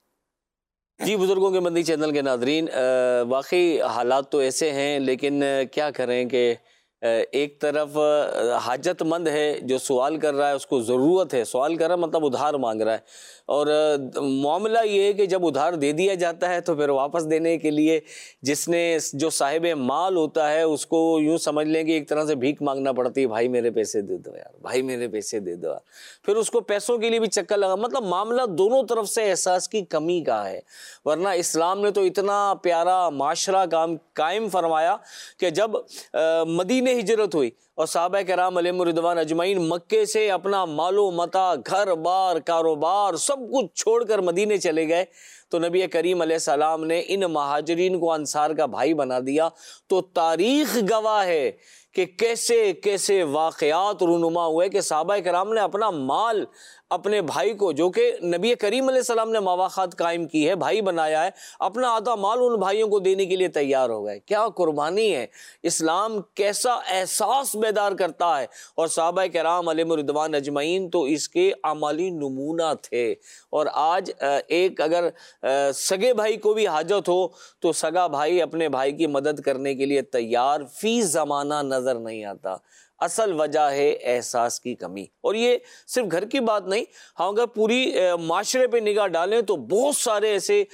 جی بزرگوں کے مدنی چینل کے ناظرین، واقعی حالات تو ایسے ہیں، لیکن کیا کریں کہ ایک طرف حاجت مند ہے جو سوال کر رہا ہے، اس کو ضرورت ہے، سوال کر رہا ہے مطلب ادھار مانگ رہا ہے، اور معاملہ یہ ہے کہ جب ادھار دے دیا جاتا ہے تو پھر واپس دینے کے لیے جس نے جو صاحب مال ہوتا ہے اس کو یوں سمجھ لیں کہ ایک طرح سے بھیک مانگنا پڑتی ہے، بھائی میرے پیسے دے دو یار، بھائی میرے پیسے دے دو. پھر اس کو پیسوں کے لیے بھی چکر لگا. مطلب معاملہ دونوں طرف سے احساس کی کمی کا ہے. ورنہ اسلام نے تو اتنا پیارا معاشرہ کام قائم فرمایا کہ جب مدینے ہجرت ہوئی اور صحابہ کرام علیہم رضوان اجمعین مکے سے اپنا مال و متاع، گھر بار، کاروبار سب کچھ چھوڑ کر مدینے چلے گئے، تو نبی کریم علیہ السلام نے ان مہاجرین کو انصار کا بھائی بنا دیا. تو تاریخ گواہ ہے کہ کیسے کیسے واقعات رونما ہوئے کہ صحابہ کرام نے اپنا مال اپنے بھائی کو، جو کہ نبی کریم علیہ السلام نے مواخات قائم کی ہے، بھائی بنایا ہے، اپنا آدھا مال ان بھائیوں کو دینے کے لیے تیار ہو گئے. کیا قربانی ہے! اسلام کیسا احساس بیدار کرتا ہے، اور صحابہ کرام علیہم رضوان اجمعین تو اس کے عملی نمونہ تھے. اور آج ایک اگر سگے بھائی کو بھی حاجت ہو تو سگا بھائی اپنے بھائی کی مدد کرنے کے لیے تیار فی زمانہ نظر نہیں آتا. اصل وجہ ہے احساس کی کمی. اور یہ صرف گھر کی بات نہیں، ہم اگر پوری معاشرے پہ نگاہ ڈالیں تو بہت سارے ایسے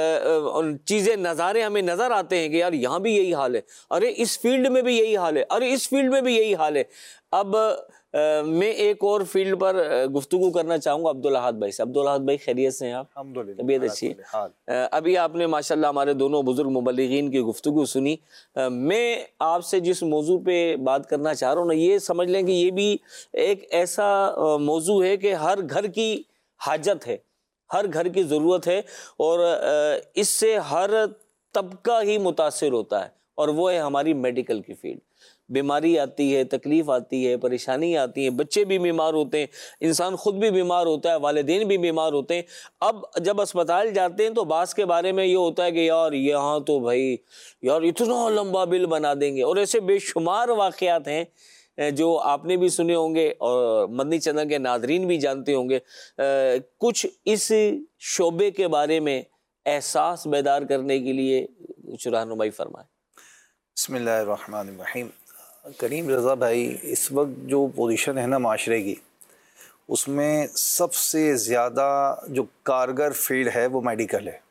چیزیں، نظارے ہمیں نظر آتے ہیں کہ یار یہاں بھی یہی حال ہے، ارے اس فیلڈ میں بھی یہی حال ہے، ارے اس فیلڈ میں بھی یہی حال ہے. اب میں ایک اور فیلڈ پر گفتگو کرنا چاہوں گا عبدالاحد بھائی سے. عبدالاحد بھائی خیریت سے ہیں آپ؟ الحمدللہ طبیعت اچھی ہے؟ ابھی آپ نے ماشاءاللہ ہمارے دونوں بزرگ مبلغین کی گفتگو سنی. میں آپ سے جس موضوع پہ بات کرنا چاہ رہا ہوں نا، یہ سمجھ لیں کہ یہ بھی ایک ایسا موضوع ہے کہ ہر گھر کی حاجت ہے، ہر گھر کی ضرورت ہے، اور اس سے ہر طبقہ ہی متاثر ہوتا ہے، اور وہ ہے ہماری میڈیکل کی فیلڈ. بیماری آتی ہے، تکلیف آتی ہے، پریشانی آتی ہے، بچے بھی بیمار ہوتے ہیں، انسان خود بھی بیمار ہوتا ہے، والدین بھی بیمار ہوتے ہیں. اب جب اسپتال جاتے ہیں تو بعض کے بارے میں یہ ہوتا ہے کہ یار یہاں تو بھائی یار اتنا لمبا بل بنا دیں گے، اور ایسے بے شمار واقعات ہیں جو آپ نے بھی سنے ہوں گے اور مدنی چینل کے ناظرین بھی جانتے ہوں گے، کچھ اس شعبے کے بارے میں احساس بیدار کرنے کے لیے کچھ رہنمائی فرمائیں۔ بسم اللہ الرحمن الرحیم۔ کریم رضا بھائی، اس وقت جو پوزیشن ہے نا معاشرے کی، اس میں سب سے زیادہ جو کارگر فیلڈ ہے وہ میڈیکل ہے۔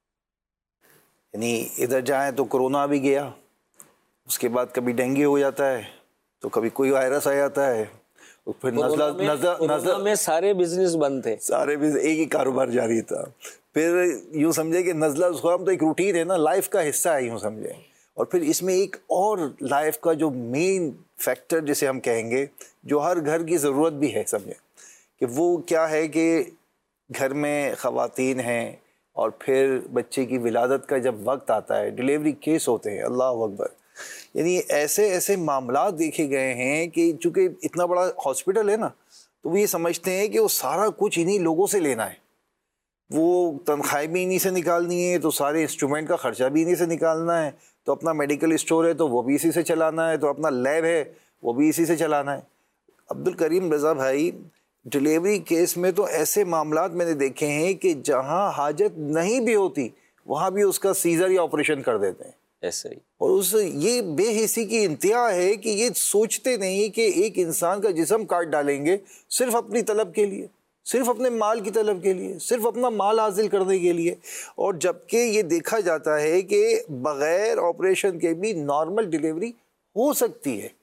یعنی ادھر جائیں تو کرونا بھی گیا، اس کے بعد کبھی ڈینگی ہو جاتا ہے، تو کبھی کوئی وائرس آ جاتا ہے، پھر نزلہ نزلہ نزلہ میں سارے بزنس بند تھے، سارے بھی ایک ہی کاروبار جاری تھا۔ پھر یوں سمجھے کہ نزلہ زکام تو ایک روٹین ہے نا، لائف کا حصہ ہے یوں سمجھے۔ اور پھر اس میں ایک اور لائف کا جو مین فیکٹر جسے ہم کہیں گے، جو ہر گھر کی ضرورت بھی ہے سمجھے، کہ وہ کیا ہے کہ گھر میں خواتین ہیں، اور پھر بچے کی ولادت کا جب وقت آتا ہے، ڈیلیوری کیس ہوتے ہیں، اللہ اکبر، یعنی ایسے ایسے معاملات دیکھے گئے ہیں کہ چونکہ اتنا بڑا ہاسپٹل ہے نا، تو وہ یہ سمجھتے ہیں کہ وہ سارا کچھ انہی لوگوں سے لینا ہے، وہ تنخواہیں بھی انہی سے نکالنی ہے، تو سارے انسٹرومنٹ کا خرچہ بھی انہی سے نکالنا ہے، تو اپنا میڈیکل اسٹور ہے تو وہ بھی اسی سے چلانا ہے، تو اپنا لیب ہے وہ بھی اسی سے چلانا ہے۔ عبد الکریم رضا بھائی، ڈیلیوری کیس میں تو ایسے معاملات میں نے دیکھے ہیں کہ جہاں حاجت نہیں بھی ہوتی وہاں بھی اس کا سیزر یا آپریشن کر دیتے ہیں ایسے ہی۔ اور اس یہ بے حسی کی انتہا ہے کہ یہ سوچتے نہیں کہ ایک انسان کا جسم کاٹ ڈالیں گے صرف اپنی طلب کے لیے، صرف اپنے مال کی طلب کے لیے، صرف اپنا مال حاصل کرنے کے لیے، اور جبکہ یہ دیکھا جاتا ہے کہ بغیر آپریشن کے بھی نارمل ڈیلیوری ہو سکتی ہے۔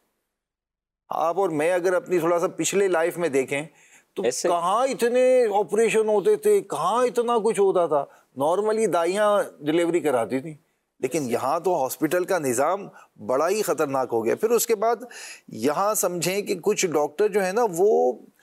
آپ اور میں اگر اپنی تھوڑا سا پچھلے لائف میں دیکھیں تو کہاں اتنے آپریشن ہوتے تھے، کہاں اتنا کچھ ہوتا تھا، نارملی دائیاں ڈیلیوری کراتی تھیں، لیکن یہاں تو ہاسپٹل کا نظام بڑا ہی خطرناک ہو گیا۔ پھر اس کے بعد یہاں سمجھیں کہ کچھ ڈاکٹر جو ہے نا وہ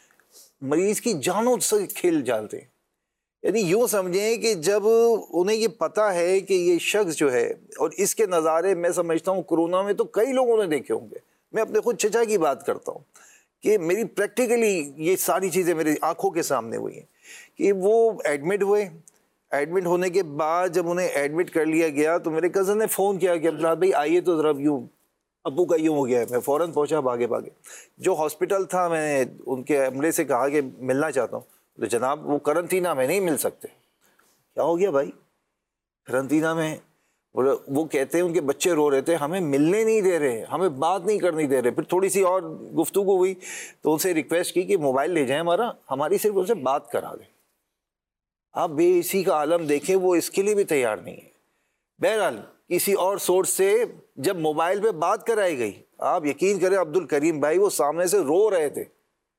مریض کی جانوں سے کھیل جالتے ہیں، یعنی یوں سمجھیں کہ جب انہیں یہ پتا ہے کہ یہ شخص جو ہے، اور اس کے نظارے میں سمجھتا ہوں کرونا میں تو کئی لوگوں نے دیکھے ہوں گے، میں اپنے خود چچا کی بات کرتا ہوں کہ میری پریکٹیکلی یہ ساری چیزیں میری آنکھوں کے سامنے ہوئی ہیں کہ وہ ایڈمٹ ہوئے، ایڈمٹ ہونے کے بعد جب انہیں ایڈمٹ کر لیا گیا تو میرے کزن نے فون کیا کہ عبداللہ بھائی آئیے تو ذرا یوں ابو کا یوں ہو گیا ہے۔ میں فوراً پہنچا بھاگے بھاگے، جو ہاسپٹل تھا میں نے ان کے عملے سے کہا کہ ملنا چاہتا ہوں، تو جناب وہ کرنٹینہ میں نہیں مل سکتے۔ کیا ہو گیا بھائی؟ کرنٹینہ میں؟ وہ کہتے ہیں ان کے بچے رو رہے تھے، ہمیں ملنے نہیں دے رہے، ہمیں بات نہیں کرنے دے رہے۔ پھر تھوڑی سی اور گفتگو ہوئی تو ان سے ریکویسٹ کی کہ موبائل لے جائیں ہمارا، ہماری صرف ان سے بات کرا دیں۔ آپ بے اسی کا عالم دیکھیں، وہ اس کے لیے بھی تیار نہیں ہے۔ بہرحال کسی اور سورس سے جب موبائل پہ بات کرائی گئی، آپ یقین کریں عبد الکریم بھائی وہ سامنے سے رو رہے تھے،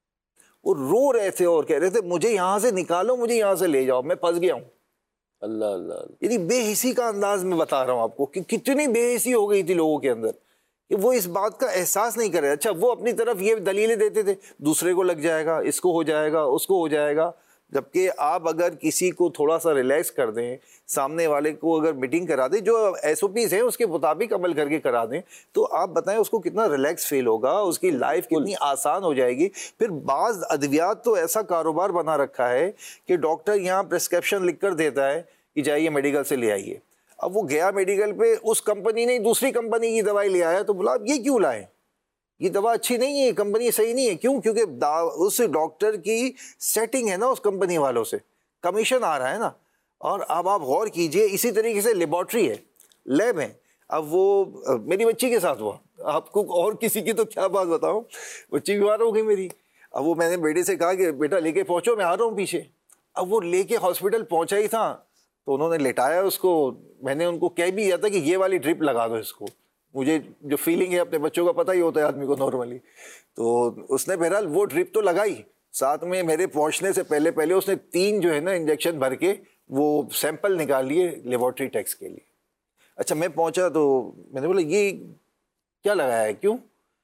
وہ رو رہے تھے اور کہہ رہے تھے مجھے یہاں سے نکالو، مجھے یہاں سے لے جاؤ، میں پھنس گیا ہوں۔ اللہ اللہ، یعنی بے حسی کا انداز میں بتا رہا ہوں آپ کو کہ کتنی بے حسی ہو گئی تھی لوگوں کے اندر کہ وہ اس بات کا احساس نہیں کر رہے۔ اچھا وہ اپنی طرف یہ دلیلیں دیتے تھے دوسرے کو لگ جائے گا، اس کو ہو جائے گا، اس کو ہو جائے گا، جبکہ آپ اگر کسی کو تھوڑا سا ریلیکس کر دیں، سامنے والے کو اگر میٹنگ کرا دیں، جو ایس او پیز ہیں اس کے مطابق عمل کر کے کرا دیں، تو آپ بتائیں اس کو کتنا ریلیکس فیل ہوگا، اس کی لائف کتنی آسان ہو جائے گی۔ پھر بعض ادویات تو ایسا کاروبار بنا رکھا ہے کہ ڈاکٹر یہاں پرسکرپشن لکھ کر دیتا ہے کہ جائیے میڈیکل سے لے آئیے۔ اب وہ گیا میڈیکل پہ، اس کمپنی نے دوسری کمپنی کی دوائی لے آیا، تو بولا اب یہ کیوں لائے، یہ دوا اچھی نہیں ہے، کمپنی صحیح نہیں ہے۔ کیوں؟ کیونکہ اس ڈاکٹر کی سیٹنگ ہے نا اس کمپنی والوں سے، کمیشن آ رہا ہے نا۔ اور اب آپ غور کیجئے، اسی طریقے سے لیبارٹری ہے، لیب ہے۔ اب وہ میری بچی کے ساتھ ہوا، آپ کو اور کسی کی تو کیا بات بتاؤں، بچی بیمار ہو گئی میری۔ اب وہ میں نے بیٹے سے کہا کہ بیٹا لے کے پہنچو، میں آ رہا ہوں پیچھے۔ اب وہ لے کے ہاسپٹل پہنچا ہی تھا تو انہوں نے لٹایا اس کو، میں نے ان کو کہہ بھی دیا تھا کہ یہ والی ڈرپ لگا دو اس کو، مجھے جو فیلنگ ہے اپنے بچوں کا پتہ ہی ہوتا ہے آدمی کو نارملی۔ تو اس نے بہرحال وہ ڈرپ تو لگائی، ساتھ میں میرے پہنچنے سے پہلے پہلے اس نے تین جو ہے نا انجیکشن بھر کے وہ سیمپل نکال لیے لیبارٹری ٹیسٹ کے لیے۔ اچھا میں پہنچا تو میں نے بولا یہ کیا لگایا ہے، کیوں؟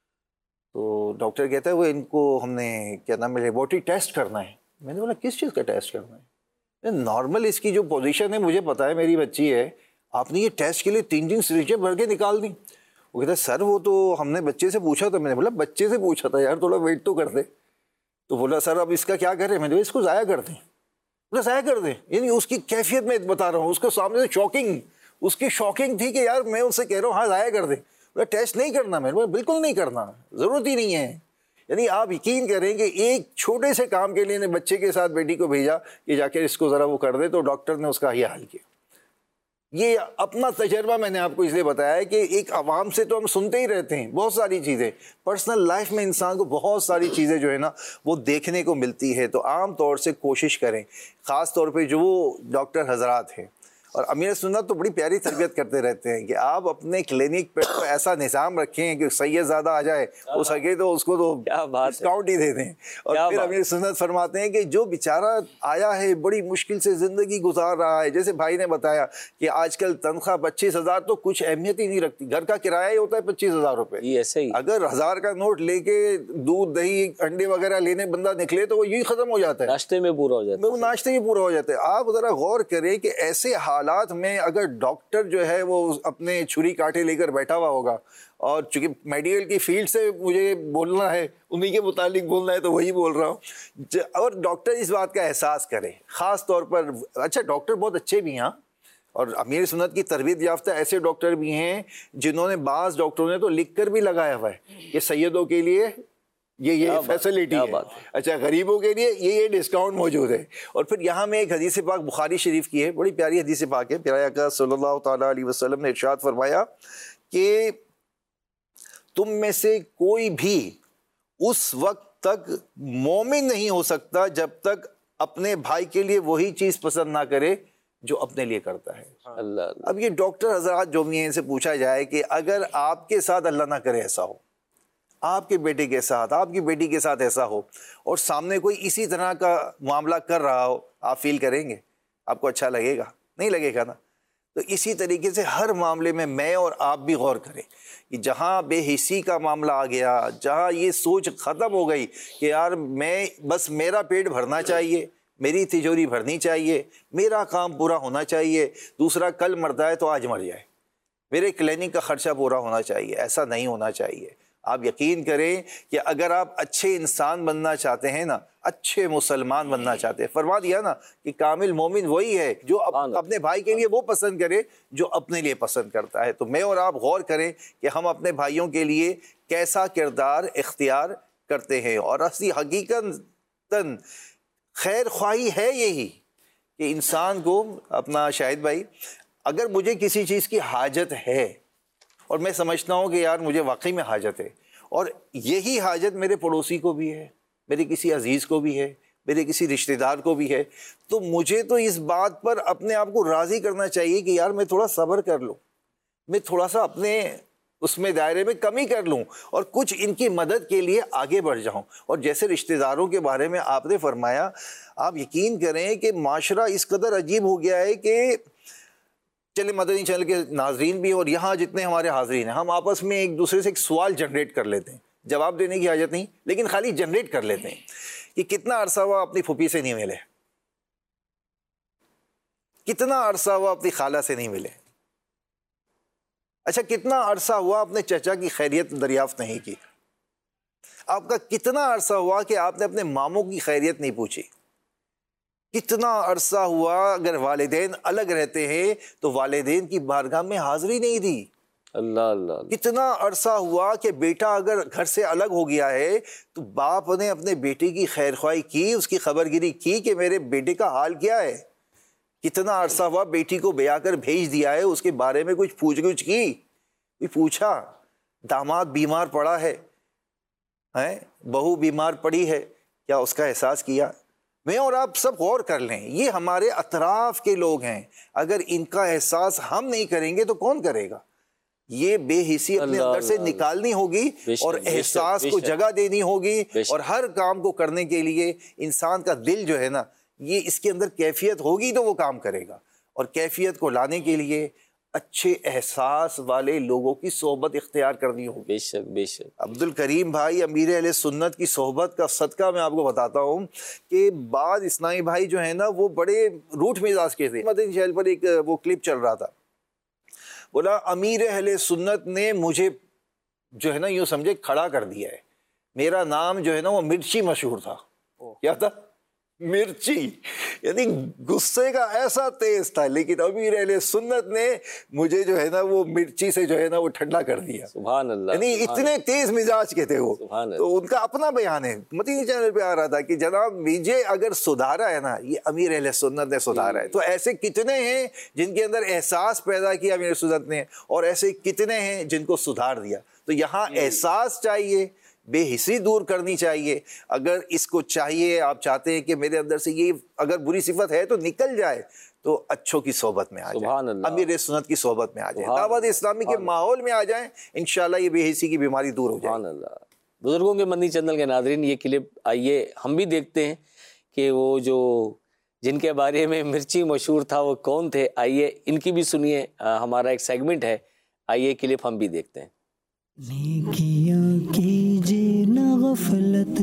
تو ڈاکٹر کہتا ہے وہ ان کو ہم نے کیا نام ہے لیبارٹری ٹیسٹ کرنا ہے۔ میں نے بولا کس چیز کا ٹیسٹ کرنا ہے؟ نارمل اس کی جو پوزیشن ہے مجھے پتا ہے، میری بچی ہے، آپ نے یہ ٹیسٹ کے لیے تین تین سریجیں بھر کے نکال دی۔ وہ کہتا ہے سر وہ تو ہم نے بچے سے پوچھا تھا۔ میں نے بولا بچے سے پوچھا تھا یار، تھوڑا ویٹ تو کر دے۔ تو بولا سر اب اس کا کیا کریں؟ میں نے بولا اس کو ضائع کر دیں۔ بولا ضائع کر دیں؟ یعنی اس کی کیفیت میں بتا رہا ہوں، اس کو سامنے سے شاکنگ، اس کی شاکنگ تھی کہ یار میں اس سے کہہ رہا ہوں ہاں ضائع کر دیں۔ ٹیسٹ نہیں کرنا میرے، بالکل نہیں کرنا، ضرورت ہی نہیں ہے. یعنی آپ یقین کریں کہ ایک چھوٹے سے کام کے لیے نے بچے کے ساتھ بیٹی کو بھیجا کہ جا کے اس کو ذرا وہ کر دے، تو ڈاکٹر نے اس کا یہ حل کیا. یہ اپنا تجربہ میں نے آپ کو اس لیے بتایا ہے کہ ایک عوام سے تو ہم سنتے ہی رہتے ہیں بہت ساری چیزیں، پرسنل لائف میں انسان کو بہت ساری چیزیں جو ہے نا وہ دیکھنے کو ملتی ہے. تو عام طور سے کوشش کریں، خاص طور پہ جو ڈاکٹر حضرات ہیں. اور امیر سنت تو بڑی پیاری تربیت کرتے رہتے ہیں کہ آپ اپنے کلینک پہ ایسا نظام رکھیں کہ سید زیادہ آ جائے ہو سکے تو اس کو تو ڈسکاؤنٹ ہی دے دیں. اور پھر امیر سنت فرماتے ہیں کہ جو بیچارہ آیا ہے بڑی مشکل سے زندگی گزار رہا ہے، جیسے بھائی نے بتایا کہ آج کل تنخواہ پچیس ہزار تو کچھ اہمیت ہی نہیں رکھتی، گھر کا کرایہ ہی ہوتا ہے پچیس ہزار روپے. اگر ہزار کا نوٹ لے کے دودھ دہی انڈے وغیرہ لینے بندہ نکلے تو وہ یہی ختم ہو جاتا ہے، ناشتے میں پورا ہو جاتا ہے، وہ ناشتے میں پورا ہو جاتا ہے. آپ ذرا غور کریں کہ ایسے حالات میں اگر ڈاکٹر جو ہے وہ اپنے چھری کاٹے لے کر بیٹھا ہوا ہوگا، اور چونکہ میڈیکل کی فیلڈ سے مجھے بولنا ہے، انہی کے متعلق بولنا ہے تو وہی بول رہا ہوں، اور ڈاکٹر اس بات کا احساس کرے خاص طور پر. اچھا ڈاکٹر بہت اچھے بھی ہیں، اور امیر سنت کی تربیت یافتہ ایسے ڈاکٹر بھی ہیں جنہوں نے، بعض ڈاکٹروں نے تو لکھ کر بھی لگایا ہوا ہے کہ سیدوں کے لیے یہ یہ فیسلٹی ہے، اچھا غریبوں کے لیے یہ یہ ڈسکاؤنٹ موجود ہے. اور پھر یہاں میں ایک حدیث پاک بخاری شریف کی ہے، بڑی پیاری حدیث پاک ہے. پیارے آقا صلی اللہ تعالیٰ علیہ وسلم نے ارشاد فرمایا کہ تم میں سے کوئی بھی اس وقت تک مومن نہیں ہو سکتا جب تک اپنے بھائی کے لیے وہی چیز پسند نہ کرے جو اپنے لیے کرتا ہے. اللہ. اب یہ ڈاکٹر حضرات جو بھی ہیں ان سے پوچھا جائے کہ اگر آپ کے ساتھ اللہ نہ کرے ایسا ہو، آپ کے بیٹے کے ساتھ، آپ کی بیٹی کے ساتھ ایسا ہو، اور سامنے کوئی اسی طرح کا معاملہ کر رہا ہو، آپ فیل کریں گے؟ آپ کو اچھا لگے گا؟ نہیں لگے گا نا. تو اسی طریقے سے ہر معاملے میں میں اور آپ بھی غور کریں کہ جہاں بے حسی کا معاملہ آ گیا، جہاں یہ سوچ ختم ہو گئی کہ یار میں بس میرا پیٹ بھرنا چاہیے، میری تجوری بھرنی چاہیے، میرا کام پورا ہونا چاہیے، دوسرا کل مرتا ہے تو آج مر جائے، میرے کلینک کا خرچہ پورا ہونا چاہیے، ایسا نہیں ہونا چاہیے. آپ یقین کریں کہ اگر آپ اچھے انسان بننا چاہتے ہیں نا، اچھے مسلمان بننا چاہتے ہیں، فرما دیا نا کہ کامل مومن وہی ہے جو اپنے بھائی کے لیے وہ پسند کرے جو اپنے لیے پسند کرتا ہے. تو میں اور آپ غور کریں کہ ہم اپنے بھائیوں کے لیے کیسا کردار اختیار کرتے ہیں. اور اصلی حقیقت خیر خواہی ہے یہی کہ انسان کو اپنا، شاہد بھائی اگر مجھے کسی چیز کی حاجت ہے اور میں سمجھتا ہوں کہ یار مجھے واقعی میں حاجت ہے، اور یہی حاجت میرے پڑوسی کو بھی ہے، میرے کسی عزیز کو بھی ہے، میرے کسی رشتہ دار کو بھی ہے، تو مجھے تو اس بات پر اپنے آپ کو راضی کرنا چاہیے کہ یار میں تھوڑا صبر کر لوں، میں تھوڑا سا اپنے اس میں دائرے میں کمی کر لوں، اور کچھ ان کی مدد کے لیے آگے بڑھ جاؤں. اور جیسے رشتہ داروں کے بارے میں آپ نے فرمایا، آپ یقین کریں کہ معاشرہ اس قدر عجیب ہو گیا ہے کہ چلے مدنی چینل کے ناظرین بھی اور یہاں جتنے ہمارے حاضرین ہیں، ہم آپس میں ایک دوسرے سے ایک سوال جنریٹ کر لیتے ہیں، جواب دینے کی حاجت نہیں لیکن خالی جنریٹ کر لیتے ہیں کہ کتنا عرصہ ہوا اپنی پھوپھی سے نہیں ملے، کتنا عرصہ ہوا اپنی خالہ سے نہیں ملے، اچھا کتنا عرصہ ہوا اپنے چچا کی خیریت دریافت نہیں کی، آپ کا کتنا عرصہ ہوا کہ آپ نے اپنے ماموں کی خیریت نہیں پوچھی، کتنا عرصہ ہوا اگر والدین الگ رہتے ہیں تو والدین کی بارگاہ میں حاضری نہیں دی، اللہ اللہ. کتنا عرصہ ہوا کہ بیٹا اگر گھر سے الگ ہو گیا ہے تو باپ نے اپنے بیٹے کی خیر خواہی کی، اس کی خبر گیری کی کہ میرے بیٹے کا حال کیا ہے. کتنا عرصہ ہوا بیٹی کو بیاہ کر بھیج دیا ہے، اس کے بارے میں کچھ پوچھ گچھ کی، کوئی پوچھا. داماد بیمار پڑا ہے، بہو بیمار پڑی ہے، کیا اس کا احساس کیا؟ میں اور آپ سب غور کر لیں، یہ ہمارے اطراف کے لوگ ہیں، اگر ان کا احساس ہم نہیں کریں گے تو کون کرے گا؟ یہ بے حسی اپنے اندر سے نکالنی ہوگی اور احساس کو جگہ دینی ہوگی، اور ہر کام کو کرنے کے لیے انسان کا دل جو ہے نا، یہ اس کے اندر کیفیت ہوگی تو وہ کام کرے گا. اور کیفیت کو لانے کے لیے اچھے احساس والے لوگوں کی صحبت اختیار کرنی ہوگی. بے شک بے شک. عبد الکریم بھائی امیر اہل سنت کی صحبت کا صدقہ میں آپ کو بتاتا ہوں کہ بعض اسلامی بھائی جو ہیں نا وہ بڑے روٹ مزاج کے تھے. مدنی چینل پر ایک وہ کلپ چل رہا تھا، بولا امیر اہل سنت نے مجھے جو ہے نا یوں سمجھے کھڑا کر دیا ہے، میرا نام جو ہے نا وہ مرچی مشہور تھا. کیا تھا؟ मिर्ची, यानी गुस्से का ऐसा तेज था, लेकिन अमीर अहले सुन्नत ने मुझे जो है ना वो मिर्ची से जो है ना वो ठंडा कर दिया। सुभान अल्लाह। यानी इतने तेज मिजाज के थे वो। तो उनका अपना बयान है, मदीनी चैनल पे आ रहा था कि जनाब मुझे अगर सुधारा है ना, ये अमीर अहले सुन्नत ने सुधारा है। तो ऐसे कितने हैं जिनके अंदर एहसास पैदा किया अमीर सुन्नत ने, और ऐसे कितने हैं जिनको सुधार दिया। तो यहाँ एहसास चाहिए, बेहिसी दूर करनी चाहिए। अगर इसको चाहिए, आप चाहते हैं कि मेरे अंदर से ये अगर बुरी सिफत है तो निकल जाए, तो अच्छों की सोहबत में आ जाए, अमीर सुन्नत की सोहबत में आ जाए, दावत इस्लामी के माहौल में आ जाए, इंशाल्लाह ये बेहिसी की बीमारी दूर हो जाए। बुजुर्गों के मदनी चैनल के नाज़रीन, ये क्लिप आइए हम भी देखते हैं कि वो जो जिनके बारे में मिर्ची मशहूर था वो कौन थे। आइए इनकी भी सुनिए, हमारा एक सेगमेंट है, आइए क्लिप हम भी देखते हैं। नेकियां कीजिए ना गफलत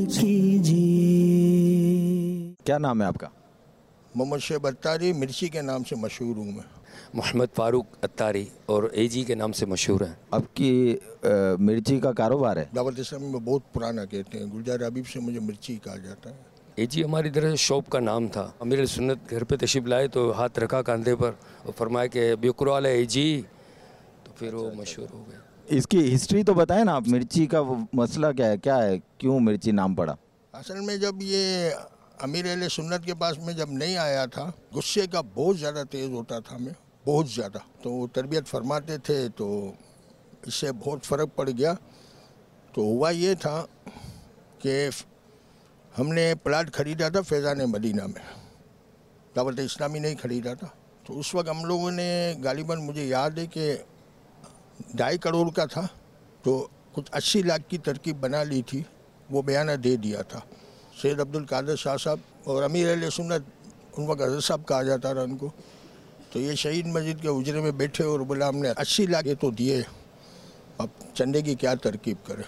कीजिए। क्या नाम है आपका? मोहम्मद शेब अत्तारी, मिर्ची के नाम से मशहूर हूँ मैं। मोहम्मद फारूक अत्तारी और एजी के नाम से मशहूर है। आपकी मिर्ची का कारोबार है? दावत इस्लामी में बहुत पुराना कहते हैं, गुलजार हबीब से मुझे मिर्ची कहा जाता है। एजी हमारी तरह शॉप का नाम था। अमीर सुन्नत घर पे तशरीफ लाए तो हाथ रखा कंधे पर और फरमाया कि बिक्रो वाला एजी, तो फिर वो मशहूर हो गए। इसकी हिस्ट्री तो बताएं ना आप, मिर्ची का मसला क्या है, क्या है, क्यों मिर्ची नाम पड़ा? असल में जब ये अमीर अहले सुन्नत के पास में जब नहीं आया था, गुस्से का बहुत ज़्यादा तेज़ होता था मैं, बहुत ज़्यादा। तो वो तरबियत फरमाते थे तो इससे बहुत फ़र्क पड़ गया। तो हुआ ये था कि हमने प्लाट ख़रीदा था फैज़ान मदीना में, दावत इस्लामी नहीं ख़रीदा था। तो उस वक्त हम लोगों ने गालिबन, मुझे याद है कि ढाई करोड़ का था, तो कुछ अस्सी लाख की तरकीब बना ली थी, वो बयाना दे दिया था। सैयद अब्दुल कादिर शाह साहब और अमीर अहले सुन्नत, उन वक्त हज़रत साहब कहा जाता था उनको, तो ये शहीद मस्जिद के उजरे में बैठे और बोला हमने अस्सी लाख ये तो दिए, अब चंदे की क्या तरकीब करें।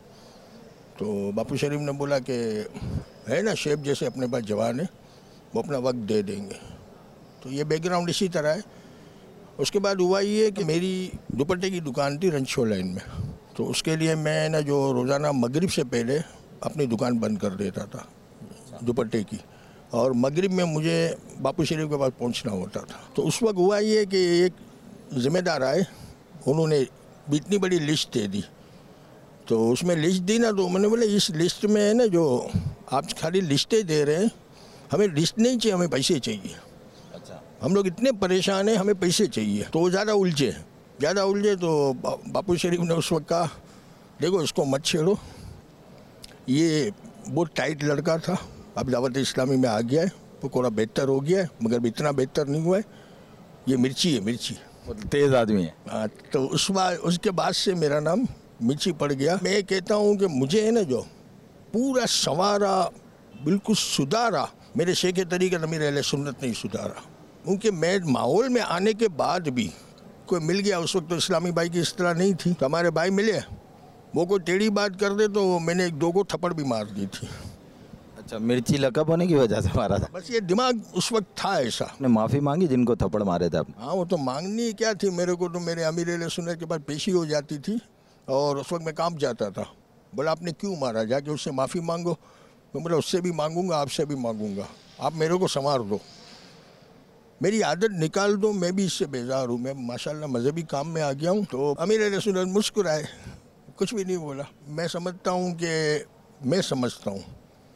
तो बापू शरीफ ने बोला कि है ना शेब जैसे अपने पास जवान है, वो अपना वक्त दे देंगे। तो ये बैकग्राउंड इसी तरह है। उसके बाद हुआ ये कि मेरी दुपट्टे की दुकान थी रंशो लाइन में, तो उसके लिए मैं ना जो रोज़ाना मगरिब से पहले अपनी दुकान बंद कर देता था दुपट्टे की, और मगरिब में मुझे बापू शरीफ के पास पहुंचना होता था। तो उस वक्त हुआ ये कि एक ज़िम्मेदार आए, उन्होंने इतनी बड़ी लिस्ट दे दी। तो उसमें लिस्ट दी ना, तो मैंने बोला इस लिस्ट में है ना, जो आप खाली लिस्टें दे रहे हैं, हमें लिस्ट नहीं चाहिए, हमें पैसे चाहिए। हम लोग इतने परेशान हैं, हमें पैसे चाहिए। तो वो ज़्यादा उलझे ज़्यादा उलझे तो बापू शरीफ ने उस वक्त कहा देखो इसको मत छेड़ो, ये बहुत टाइट लड़का था, अब दावत इस्लामी में आ गया है, वो थोड़ा बेहतर हो गया है, मगर इतना बेहतर नहीं हुआ है, ये मिर्ची है, मिर्ची तेज़ आदमी है। हाँ, तो उस बार उसके बाद से मेरा नाम मिर्ची पड़ गया। मैं कहता हूँ कि मुझे है ना जो पूरा संवारा, बिल्कुल सुधारा, मेरे शेख तरीक़त अमीर अहले सुन्नत नहीं सुधारा। क्योंकि मैं माहौल में आने के बाद भी कोई मिल गया, उस वक्त तो इस्लामी भाई की इस तरह नहीं थी, तो हमारे भाई मिले, वो कोई टेढ़ी बात कर दे तो मैंने एक दो को थप्पड़ भी मार दी थी। अच्छा, मिर्ची लकब होने की वजह से मारा था? बस ये दिमाग उस वक्त था ऐसा। आपने माफ़ी मांगी जिनको थप्पड़ मारे थे आप? हाँ, वो तो मांगनी क्या थी, मेरे को तो मेरे अमीर अहले सुन्नत के पास पेशी हो जाती थी और उस वक्त मैं कांप जाता था। बोला आपने क्यों मारा, जाके उससे माफ़ी मांगो। मैं बोला उससे भी मांगूंगा, आपसे भी मांगूंगा, आप मेरे को संवार दो, मेरी आदत निकाल दो, मैं भी इससे बेजार हूँ, मैं माशाल्लाह मजहबी काम में आ गया हूँ। तो अमीर अहले सुन्नत मुस्कुराए, कुछ भी नहीं बोला। मैं समझता हूँ कि मैं समझता हूँ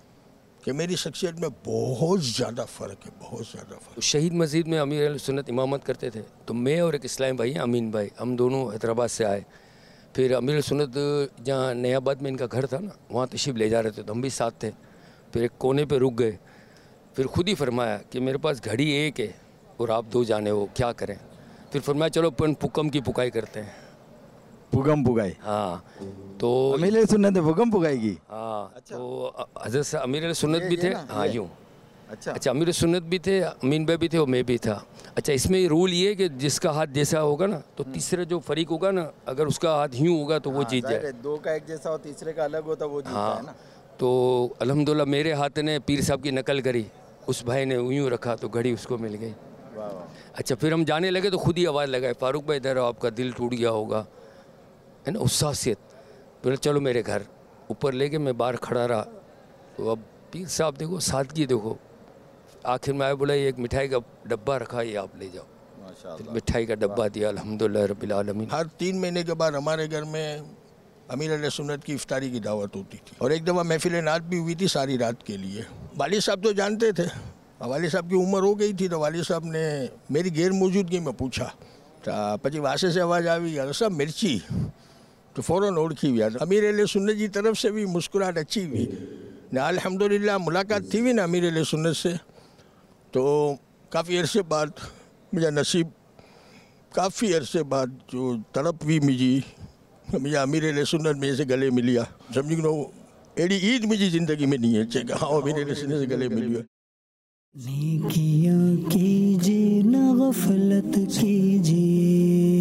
कि मेरी शख्सियत में बहुत ज़्यादा फ़र्क है, बहुत ज़्यादा फ़र्क। शहीद मस्जिद में अमीर अहले सुन्नत इमामत करते थे, तो मैं और एक इस्लामी भाई हैं अमीन भाई, हम दोनों हैदराबाद से आए। फिर अमीर अहले सुन्नत जहाँ नयाबाद में इनका घर था ना, वहाँ तशरीफ़ ले जा रहे थे, तो हम भी साथ थे। फिर एक कोने पे रुक गए, फिर खुद ही फरमाया कि मेरे पास घड़ी एक है और आप दो जाने हो, क्या करें। फिर फरमाया चलो अपन पुकम की पुकाई करते हैं। पुगम पुगाई? हाँ। तो अमीर अहले सुन्नत ने पुगम पुगाई की? हाँ। अच्छा। तो हज़रत अमीर अहले सुन्नत भी थे। हाँ, यूँ। अच्छा अच्छा, अमीर सुन्नत भी थे, अमीन भाई भी थे और मैं भी था। अच्छा, इसमें रूल ये कि जिसका हाथ जैसा होगा ना, तो तीसरा जो फरीक होगा ना, अगर उसका हाथ यूँ होगा तो वो जीत जाए। दो का एक जैसा हो, तीसरे का अलग होता, वो जीतता है ना। तो अल्हम्दुलिल्लाह मेरे हाथ ने पीर साहब की नकल करी, उस भाई ने यूँ रखा तो घड़ी उसको मिल गई। अच्छा, फिर हम जाने लगे तो खुद ही आवाज़ लगाए, फारूक भाई इधर आपका दिल टूट गया होगा, है ना, उस खासियत। फिर चलो मेरे घर, ऊपर लेके मैं बाहर खड़ा रहा। तो अब पीर साहब देखो, सादगी देखो, آخر میں آئے بولا یہ ایک مٹھائی کا ڈبہ رکھا یہ آپ لے جاؤ. پھر مٹھائی کا ڈبہ دیا. الحمدللہ رب العالمین. ہر تین مہینے کے بعد ہمارے گھر میں امیر علیہ سنت کی افطاری کی دعوت ہوتی تھی. اور ایک دفعہ محفل نعت بھی ہوئی تھی ساری رات کے لیے. والد صاحب تو جانتے تھے, والد صاحب کی عمر ہو گئی تھی, تو والد صاحب نے میری غیر موجودگی میں پوچھا پچی واسے سے آواز آئی یار صاحب مرچی, تو فوراً اوڑکھی ہوئی. امیر علیہ سنت کی طرف سے بھی مسکراہٹ اچھی ہوئی نہ. الحمدللہ ملاقات تھی بھی نا امیر علیہ سنت سے, تو کافی عرصے بعد مجھے نصیب کافی عرصے بعد جو تڑپ ہوئی مجھے مجھے امیر علیہ سنت میں سے گلے ملیا. سمجھ گو ایڈی عید مجھے زندگی میں نہیں ہے چیک ہاں امیر علیہ سنت سے گلے ملیا. نیکیاں کیجیے نہ غفلت کیجیے.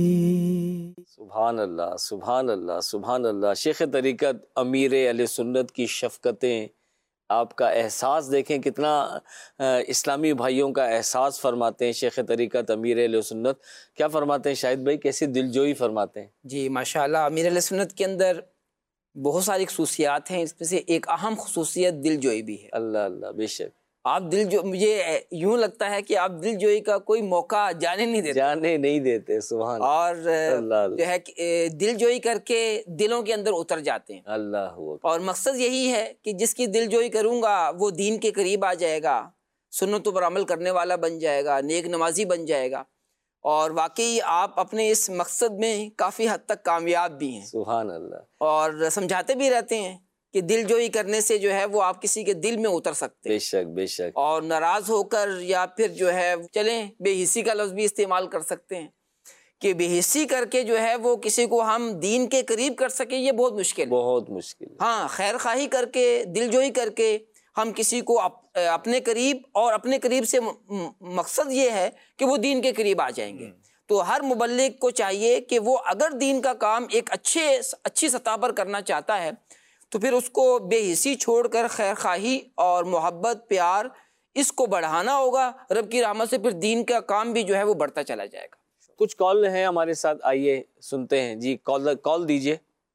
سبحان اللہ سبحان اللہ سبحان اللہ. شیخ طریقت امیر اہل سنت کی شفقتیں, آپ کا احساس دیکھیں کتنا اسلامی بھائیوں کا احساس فرماتے ہیں شیخ طریقت امیر اہل سنت. کیا فرماتے ہیں شاہد بھائی, کیسی دلجوئی فرماتے ہیں؟ جی ماشاءاللہ, امیر اہل سنت کے اندر بہت ساری خصوصیات ہیں, اس میں سے ایک اہم خصوصیت دلجوئی بھی ہے. اللہ اللہ بے شک. آپ دل جو مجھے یوں لگتا ہے کہ آپ دل جوئی کا کوئی موقع جانے نہیں دیتے جانے نہیں دیتے سبحان اور اللہ جو ہے دل جوئی کر کے دلوں کے اندر اتر جاتے ہیں. اللہ. اور مقصد یہی ہے کہ جس کی دل جوئی کروں گا وہ دین کے قریب آ جائے گا, سنتوں پر عمل کرنے والا بن جائے گا, نیک نمازی بن جائے گا. اور واقعی آپ اپنے اس مقصد میں کافی حد تک کامیاب بھی ہیں. سبحان اللہ. اور سمجھاتے بھی رہتے ہیں کہ دل جوئی کرنے سے جو ہے وہ آپ کسی کے دل میں اتر سکتے ہیں. بے شک بے شک. اور ناراض ہو کر یا پھر جو ہے چلیں بے حسی کا لفظ بھی استعمال کر سکتے ہیں کہ بے حسی کر کے جو ہے وہ کسی کو ہم دین کے قریب کر سکیں, یہ بہت مشکل بہت مشکل. ہاں خیر خواہی کر کے دل جوئی کر کے ہم کسی کو اپنے قریب, اور اپنے قریب سے مقصد یہ ہے کہ وہ دین کے قریب آ جائیں گے. تو ہر مبلغ کو چاہیے کہ وہ اگر دین کا کام ایک اچھے اچھی سطح پر کرنا چاہتا ہے تو پھر اس کو بے حسی چھوڑ کر خیر خواہی اور محبت پیار اس کو بڑھانا ہوگا. رب کی رحمت سے پھر دین کا کام بھی جو ہے وہ بڑھتا چلا جائے گا. کچھ کال ہیں ہمارے ساتھ, آئیے سنتے ہیں. جی کال کال دیجئے.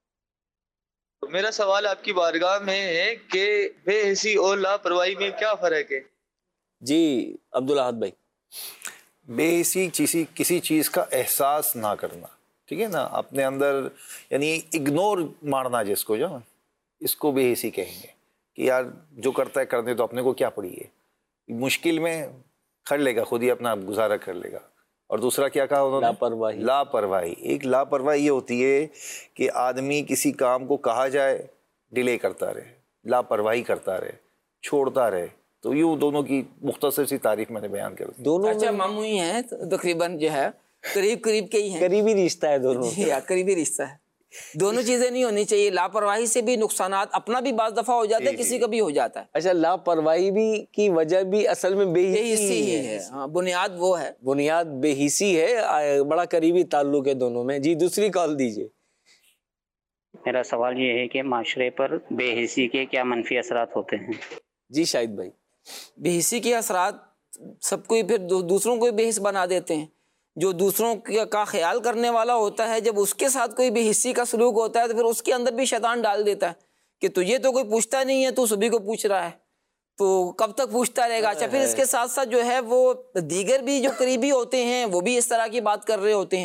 میرا سوال آپ کی بارگاہ میں ہے کہ بے حسی اور لاپرواہی میں کیا فرق ہے؟ جی عبدالاحد بھائی. بے حسی کسی کسی چیز کا احساس نہ کرنا, ٹھیک ہے نا, اپنے اندر یعنی اگنور مارنا جس کو, جو اس کو بے حسی کہیں گے کہ یار جو کرتا ہے کرنے تو اپنے کو کیا پڑی ہے, مشکل میں کر لے گا, خود ہی اپنا گزارا کر لے گا. اور دوسرا کیا کہا انہوں نے؟ لاپرواہی. لاپرواہی ایک لاپرواہی یہ ہوتی ہے کہ آدمی کسی کام کو کہا جائے ڈیلے کرتا رہے, لاپرواہی کرتا رہے, چھوڑتا رہے. تو یوں دونوں کی مختصر سی تعریف میں نے بیان کر دی. دونوں اچھا ماموں ہی ہیں تقریباً, جو ہے قریب قریب کے ہی ہیں, قریبی رشتہ ہے دونوں. قریبی رشتہ ہے. دونوں چیزیں نہیں ہونی چاہیے. لاپرواہی سے بھی نقصانات اپنا بھی بعض دفعہ ہو جاتا ہے, کسی کا بھی ہو جاتا ہے. اچھا لاپرواہی بھی کی وجہ بھی اصل میں بے حسی ہی ہے. ہاں بنیاد وہ ہے, بنیاد بے حسی ہے. بڑا قریبی تعلق ہے دونوں میں. جی دوسری کال دیجیے. میرا سوال یہ ہے کہ معاشرے پر بے حسی کے کیا منفی اثرات ہوتے ہیں؟ جی شاہد بھائی. بے حسی کے اثرات سب کو پھر دوسروں کو بے حس بنا دیتے ہیں. جو دوسروں کا خیال کرنے والا ہوتا ہے, جب اس کے ساتھ کوئی بے حسی کا سلوک ہوتا ہے تو پھر اس کے اندر بھی شیطان ڈال دیتا ہے کہ تجھے تو کوئی پوچھتا نہیں ہے, تو سبھی کو پوچھ رہا ہے, تو کب تک پوچھتا رہے گا. اچھا پھر اس کے ساتھ ساتھ جو ہے وہ دیگر بھی جو قریبی ہوتے ہیں وہ بھی اس طرح کی بات کر رہے ہوتے ہیں.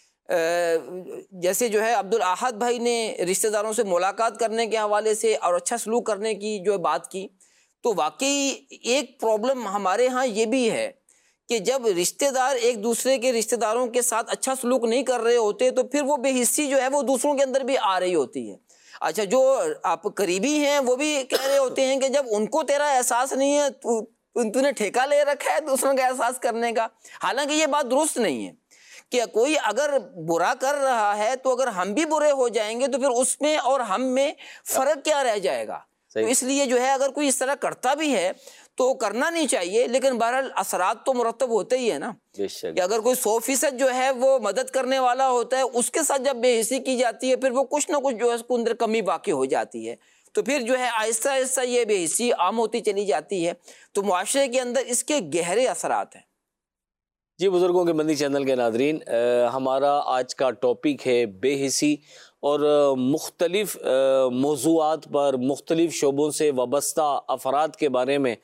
جیسے جو ہے عبدالاحد بھائی نے رشتہ داروں سے ملاقات کرنے کے حوالے سے اور اچھا سلوک کرنے کی جو بات کی, تو واقعی ایک پرابلم ہمارے ہاں یہ بھی ہے کہ جب رشتہ دار ایک دوسرے کے رشتہ داروں کے ساتھ اچھا سلوک نہیں کر رہے ہوتے تو پھر وہ بے حسی جو ہے وہ دوسروں کے اندر بھی آ رہی ہوتی ہے. اچھا جو آپ قریبی ہیں وہ بھی کہہ رہے ہوتے ہیں کہ جب ان کو تیرا احساس نہیں ہے تو نے ٹھیکہ لے رکھا ہے دوسروں کا احساس کرنے کا. حالانکہ یہ بات درست نہیں ہے کہ کوئی اگر برا کر رہا ہے تو اگر ہم بھی برے ہو جائیں گے تو پھر اس میں اور ہم میں فرق کیا رہ جائے گا. تو اس لیے جو ہے اگر کوئی اس طرح کرتا بھی ہے تو کرنا نہیں چاہیے, لیکن بہرحال اثرات تو مرتب ہوتے ہی ہے نا. کہ اگر کوئی سو فیصد جو ہے وہ مدد کرنے والا ہوتا ہے, اس کے ساتھ جب بے حسی کی جاتی ہے پھر وہ کچھ نہ کچھ جو ہے اس کو اندر کمی باقی ہو جاتی ہے, تو پھر جو ہے آہستہ آہستہ یہ بے حسی عام ہوتی چلی جاتی ہے. تو معاشرے کے اندر اس کے گہرے اثرات ہیں. جی بزرگوں کے مدنی چینل کے ناظرین, ہمارا آج کا ٹاپک ہے بے حسی, اور مختلف موضوعات پر مختلف شعبوں سے وابستہ افراد کے بارے میں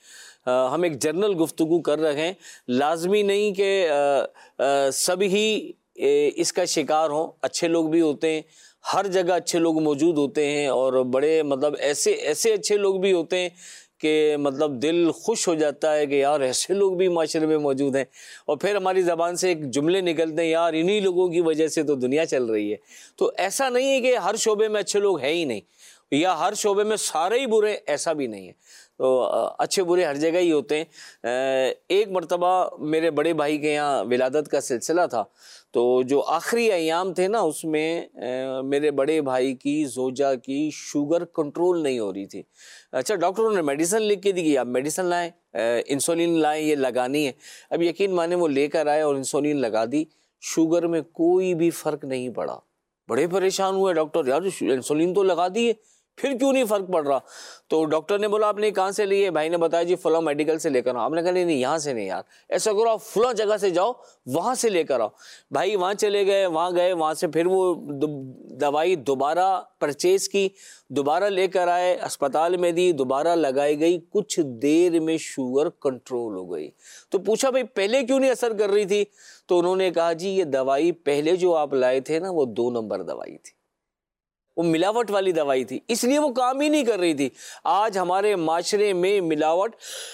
ہم ایک جنرل گفتگو کر رہے ہیں، لازمی نہیں کہ سبھی اس کا شکار ہوں، اچھے لوگ بھی ہوتے ہیں، ہر جگہ اچھے لوگ موجود ہوتے ہیں، اور بڑے مطلب ایسے ایسے اچھے لوگ بھی ہوتے ہیں کہ مطلب دل خوش ہو جاتا ہے کہ یار ایسے لوگ بھی معاشرے میں موجود ہیں، اور پھر ہماری زبان سے ایک جملے نکلتے ہیں یار انہی لوگوں کی وجہ سے تو دنیا چل رہی ہے۔ تو ایسا نہیں ہے کہ ہر شعبے میں اچھے لوگ ہیں ہی نہیں، یا ہر شعبے میں سارے ہی برے، ایسا بھی نہیں ہے، تو اچھے برے ہر جگہ ہی ہوتے ہیں۔ ایک مرتبہ میرے بڑے بھائی کے یہاں ولادت کا سلسلہ تھا، تو جو آخری ایام تھے نا اس میں میرے بڑے بھائی کی زوجہ کی شوگر کنٹرول نہیں ہو رہی تھی۔ اچھا ڈاکٹروں نے میڈیسن لکھ کے دی، آپ میڈیسن لائیں، انسولین لائیں، یہ لگانی ہے۔ اب یقین مانے وہ لے کر آئے اور انسولین لگا دی، شوگر میں کوئی بھی فرق نہیں پڑا۔ بڑے پریشان ہوئے ڈاکٹر، یار انسولین تو لگا دی ہے پھر کیوں نہیں فرق پڑ رہا؟ تو ڈاکٹر نے بولا آپ نے کہاں سے لی ہے؟ بھائی نے بتایا جی فلاں میڈیکل سے لے کر آؤ۔ آپ نے کہا نہیں نہیں یہاں سے نہیں یار، ایسا کرو آپ فلاں جگہ سے جاؤ وہاں سے لے کر آؤ۔ بھائی وہاں چلے گئے، وہاں گئے، وہاں سے پھر وہ دوائی دوبارہ پرچیز کی، دوبارہ لے کر آئے، اسپتال میں دی، دوبارہ لگائی گئی، کچھ دیر میں شوگر کنٹرول ہو گئی۔ تو پوچھا بھائی پہلے کیوں نہیں اثر کر رہی تھی؟ تو انہوں نے کہا جی یہ دوائی پہلے جو آپ لائے تھے نا وہ دو نمبر دوائی تھی، وہ ملاوٹ والی دوائی تھی، اس لیے وہ کام ہی نہیں کر رہی تھی۔ آج ہمارے معاشرے میں ملاوٹ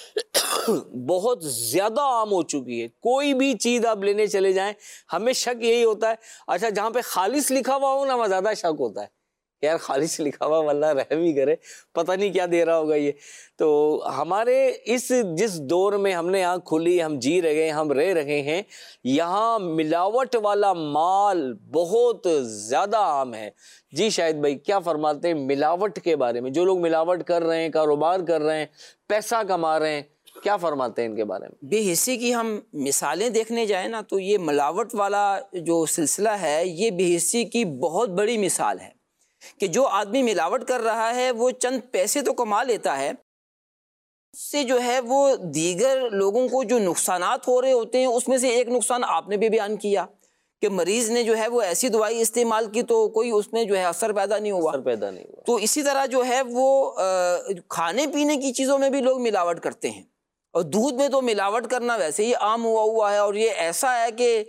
بہت زیادہ عام ہو چکی ہے، کوئی بھی چیز آپ لینے چلے جائیں ہمیں شک یہی ہوتا ہے، اچھا جہاں پہ خالص لکھا ہوا ہو نا وہاں زیادہ شک ہوتا ہے، یار خالص لکھا ہوا واللہ رحم ہی کرے، پتہ نہیں کیا دے رہا ہوگا یہ۔ تو ہمارے اس جس دور میں ہم نے آنکھ کھولی، ہم جی رہے ہیں، ہم رہ رہے ہیں، یہاں ملاوٹ والا مال بہت زیادہ عام ہے۔ جی شاہد بھائی کیا فرماتے ہیں ملاوٹ کے بارے میں؟ جو لوگ ملاوٹ کر رہے ہیں، کاروبار کر رہے ہیں، پیسہ کما رہے ہیں، کیا فرماتے ہیں ان کے بارے میں؟ بے حسی کی ہم مثالیں دیکھنے جائیں نا تو یہ ملاوٹ والا جو سلسلہ ہے یہ بے حسی کی بہت بڑی مثال ہے، کہ جو آدمی ملاوٹ کر رہا ہے وہ چند پیسے تو کما لیتا ہے، اس سے جو ہے وہ دیگر لوگوں کو جو نقصانات ہو رہے ہوتے ہیں، اس میں سے ایک نقصان آپ نے بھی بیان کیا کہ مریض نے جو ہے وہ ایسی دوائی استعمال کی تو کوئی اس میں جو ہے اثر پیدا نہیں ہوا، اثر پیدا نہیں ہوا۔ تو اسی طرح جو ہے وہ کھانے پینے کی چیزوں میں بھی لوگ ملاوٹ کرتے ہیں، اور دودھ میں تو ملاوٹ کرنا ویسے ہی عام ہوا ہوا ہے، اور یہ ایسا ہے کہ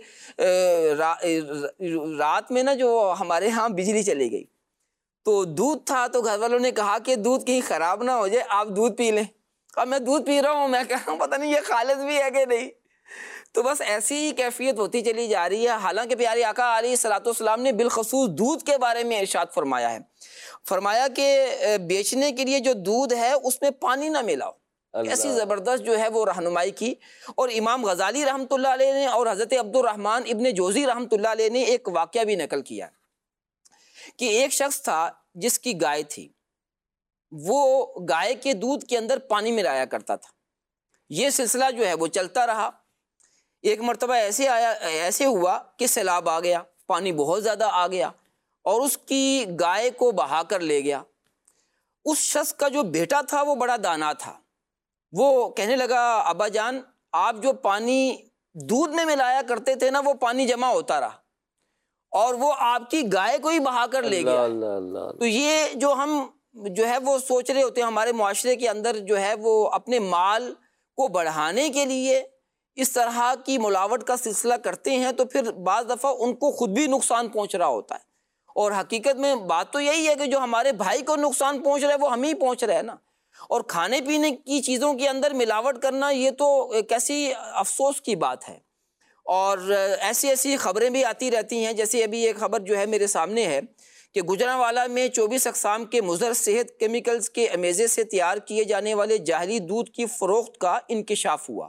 رات میں نا جو ہمارے ہاں بجلی چلی گئی تو دودھ تھا تو گھر والوں نے کہا کہ دودھ کہیں خراب نہ ہو جائے، آپ دودھ پی لیں۔ اب میں دودھ پی رہا ہوں، میں کہہ رہا ہوں پتہ نہیں یہ خالص بھی ہے کہ نہیں۔ تو بس ایسی ہی کیفیت ہوتی چلی جا رہی ہے، حالانکہ پیارے آقا علیہ الصلوۃ والسلام نے بالخصوص دودھ کے بارے میں ارشاد فرمایا ہے، فرمایا کہ بیچنے کے لیے جو دودھ ہے اس میں پانی نہ ملاؤ۔ ایسی زبردست جو ہے وہ رہنمائی کی۔ اور امام غزالی رحمۃ اللہ علیہ نے اور حضرت عبد الرحمن ابن جوزی رحمۃ اللہ علیہ نے ایک واقعہ بھی نقل کیا کہ ایک شخص تھا جس کی گائے تھی، وہ گائے کے دودھ کے اندر پانی ملایا کرتا تھا۔ یہ سلسلہ جو ہے وہ چلتا رہا۔ ایک مرتبہ ایسے آیا ایسے ہوا کہ سیلاب آ گیا، پانی بہت زیادہ آ گیا اور اس کی گائے کو بہا کر لے گیا۔ اس شخص کا جو بیٹا تھا وہ بڑا دانا تھا، وہ کہنے لگا ابا جان آپ جو پانی دودھ میں ملایا کرتے تھے نا وہ پانی جمع ہوتا رہا اور وہ آپ کی گائے کو ہی بہا کر لے گیا۔ اللہ اللہ۔ تو یہ جو ہم جو ہے وہ سوچ رہے ہوتے ہیں ہمارے معاشرے کے اندر جو ہے وہ اپنے مال کو بڑھانے کے لیے اس طرح کی ملاوٹ کا سلسلہ کرتے ہیں، تو پھر بعض دفعہ ان کو خود بھی نقصان پہنچ رہا ہوتا ہے، اور حقیقت میں بات تو یہی ہے کہ جو ہمارے بھائی کو نقصان پہنچ رہا ہے وہ ہمیں ہی پہنچ رہا ہے نا۔ اور کھانے پینے کی چیزوں کے اندر ملاوٹ کرنا یہ تو کیسی افسوس کی بات ہے، اور ایسی ایسی خبریں بھی آتی رہتی ہیں، جیسے ابھی ایک خبر جو ہے میرے سامنے ہے کہ گجرانوالہ میں چوبیس اقسام کے مضر صحت کیمیکلز کے امیزے سے تیار کیے جانے والے جعلی دودھ کی فروخت کا انکشاف ہوا۔